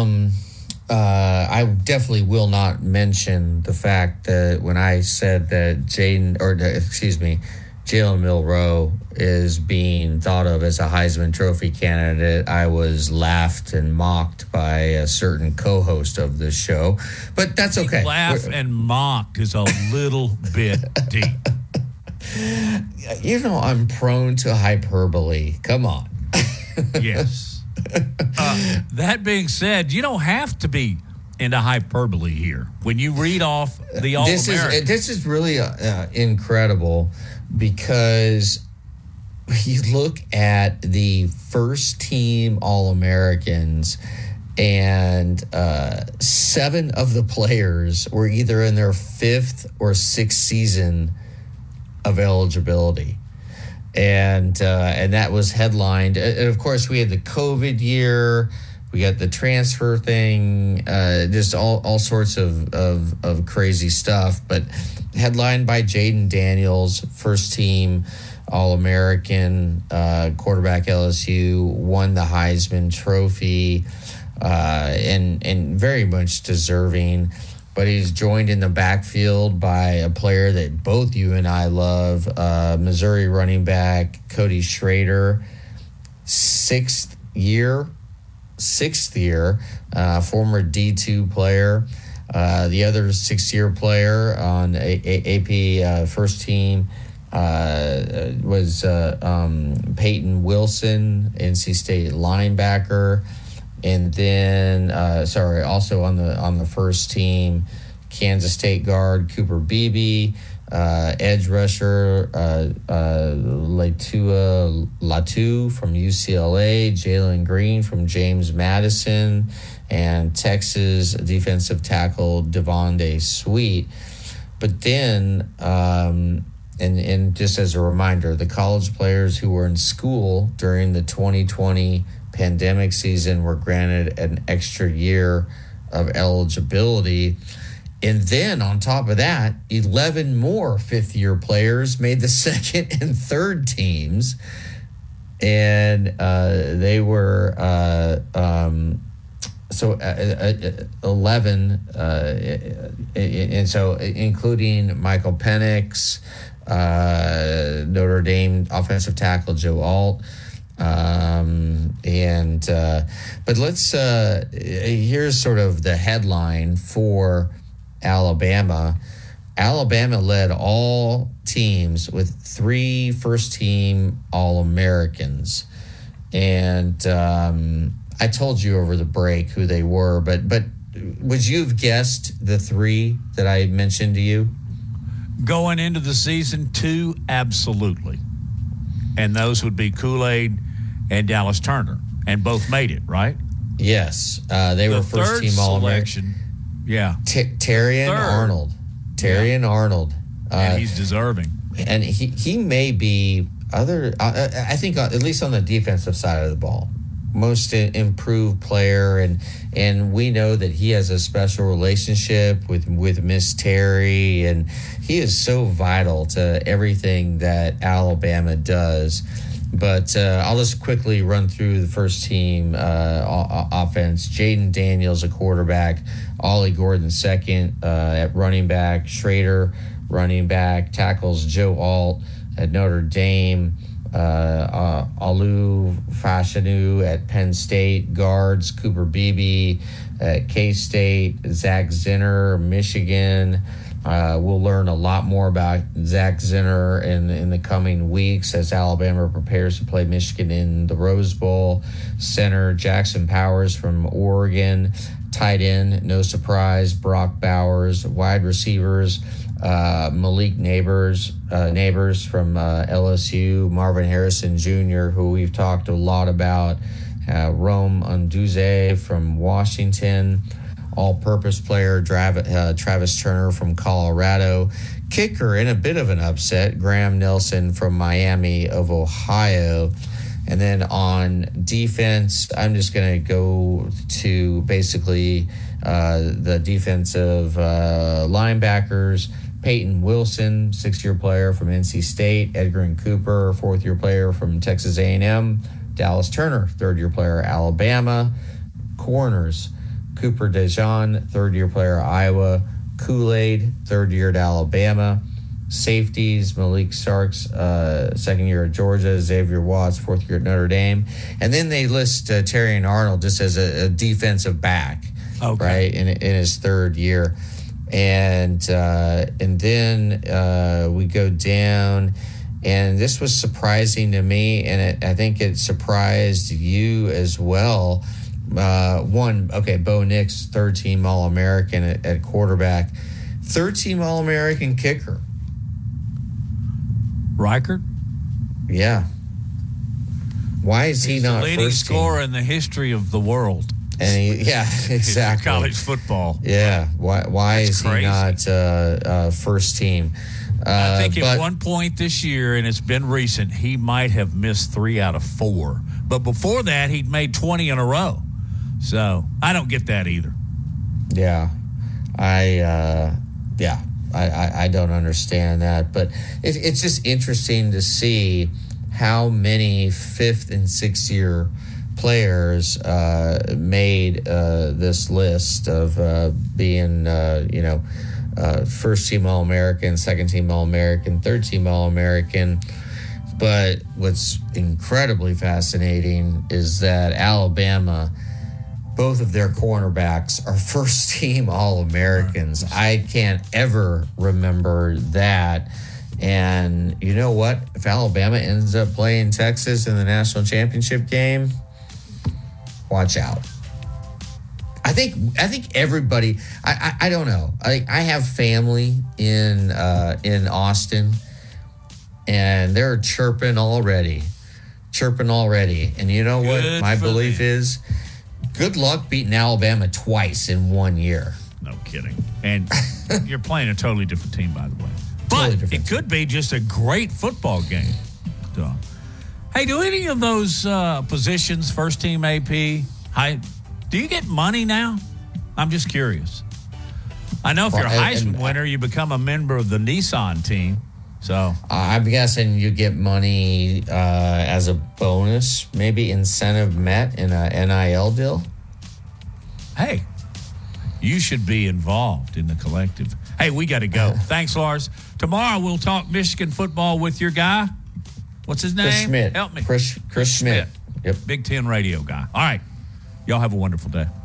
I definitely will not mention the fact that when I said that Jalen Milroe is being thought of as a Heisman Trophy candidate, I was laughed and mocked by a certain co-host of this show, but that's okay. Laugh and mocked is a little bit deep. You know, I'm prone to hyperbole. Come on. Yes. That being said, you don't have to be into hyperbole here. When you read off the All-American. This is really incredible, because you look at the first team All-Americans, and 7 of the players were either in their 5th or 6th season of eligibility. And that was headlined. And of course, we had the COVID year. We got the transfer thing, just all sorts of crazy stuff. But headlined by Jaden Daniels, first team All-American, quarterback LSU, won the Heisman Trophy, and very much deserving. But he's joined in the backfield by a player that both you and I love, Missouri running back Cody Schrader, sixth year, former D2 player. The other 6-year player on AP first team was Peyton Wilson, NC State linebacker. And then, also on the first team, Kansas State guard Cooper Beebe, edge rusher Latu from UCLA, Jalen Green from James Madison, and Texas defensive tackle Devontae Sweet. But then, and just as a reminder, the college players who were in school during the 2020 pandemic season were granted an extra year of eligibility. And then on top of that, 11 more 5th-year players made the second and third teams. And they were 11. And so including Michael Penix, Notre Dame offensive tackle Joe Alt. But let's here's sort of the headline for Alabama. Alabama led all teams with 3 first-team All-Americans, and I told you over the break who they were. But would you have guessed the 3 that I mentioned to you going into the season? 2, absolutely, and those would be Kool-Aid and Dallas Turner, and both made it, right? Yes, they were first-team All-American. Yeah, Terrion Arnold. Terrion Arnold, and he's deserving. And he may be I think at least on the defensive side of the ball, most improved player, and we know that he has a special relationship with Miss Terry, and he is so vital to everything that Alabama does. But I'll just quickly run through the first team offense. Jaden Daniels, a quarterback. Ollie Gordon, second at running back. Schrader, running back. Tackles Joe Alt at Notre Dame. Alu Fashanu at Penn State. Guards Cooper Beebe at K-State. Zach Zinner, Michigan. We'll learn a lot more about Zach Zinner in the coming weeks as Alabama prepares to play Michigan in the Rose Bowl. Center Jackson Powers from Oregon. Tight end, no surprise, Brock Bowers. Wide receivers, Malik Neighbors from LSU. Marvin Harrison Jr., who we've talked a lot about. Rome Unduze from Washington. All-purpose player Travis Turner from Colorado. Kicker, in a bit of an upset, Graham Nelson from Miami of Ohio. And then on defense, I'm just going to go to basically the defensive linebackers. Peyton Wilson, 6-year player from NC State. Edgerrin Cooper, 4th-year player from Texas A&M. Dallas Turner, 3rd-year player, Alabama. Corners, Cooper DeJean, 3rd-year player, Iowa. Kool-Aid, 3rd year at Alabama. safeties, Malik Starks, second year at Georgia, Xavier Watts, fourth year at Notre Dame. And then they list Terrion Arnold just as a defensive back, right, in his third year. And then we go down, and this was surprising to me, and I think it surprised you as well. Bo Nix, third-team All-American at quarterback, third-team All-American kicker. Reichert? Yeah. Why is he not the leading first scorer team? in the history of the world? And exactly. College football. Yeah. Why is crazy. he not first team? I think at one point this year, and it's been recent, he might have missed 3 out of 4. But before that, he'd made 20 in a row. So I don't get that either. Yeah. I don't understand that. But it's just interesting to see how many 5th and 6th year players made this list of being, first team All-American, second team All-American, third team All-American. But what's incredibly fascinating is that Alabama, both of their cornerbacks are first team All-Americans. I can't ever remember that. And you know what? If Alabama ends up playing Texas in the national championship game, watch out. I think everybody. I don't know. I have family in Austin, and they're chirping already. And you know what? My belief is, good luck beating Alabama twice in 1 year. No kidding. And you're playing a totally different team, by the way. Totally But it could be just a great football game. So, hey, do any of those positions, first team AP, do you get money now? I'm just curious. I know if you're a Heisman winner, you become a member of the Nissan team. So I'm guessing you get money as a bonus, maybe incentive met in a NIL deal. Hey, you should be involved in the collective. Hey, we got to go. Thanks, Lars. Tomorrow we'll talk Michigan football with your guy. What's his name? Chris Schmidt. Help me. Chris Schmidt. Yep. Big Ten radio guy. All right. Y'all have a wonderful day.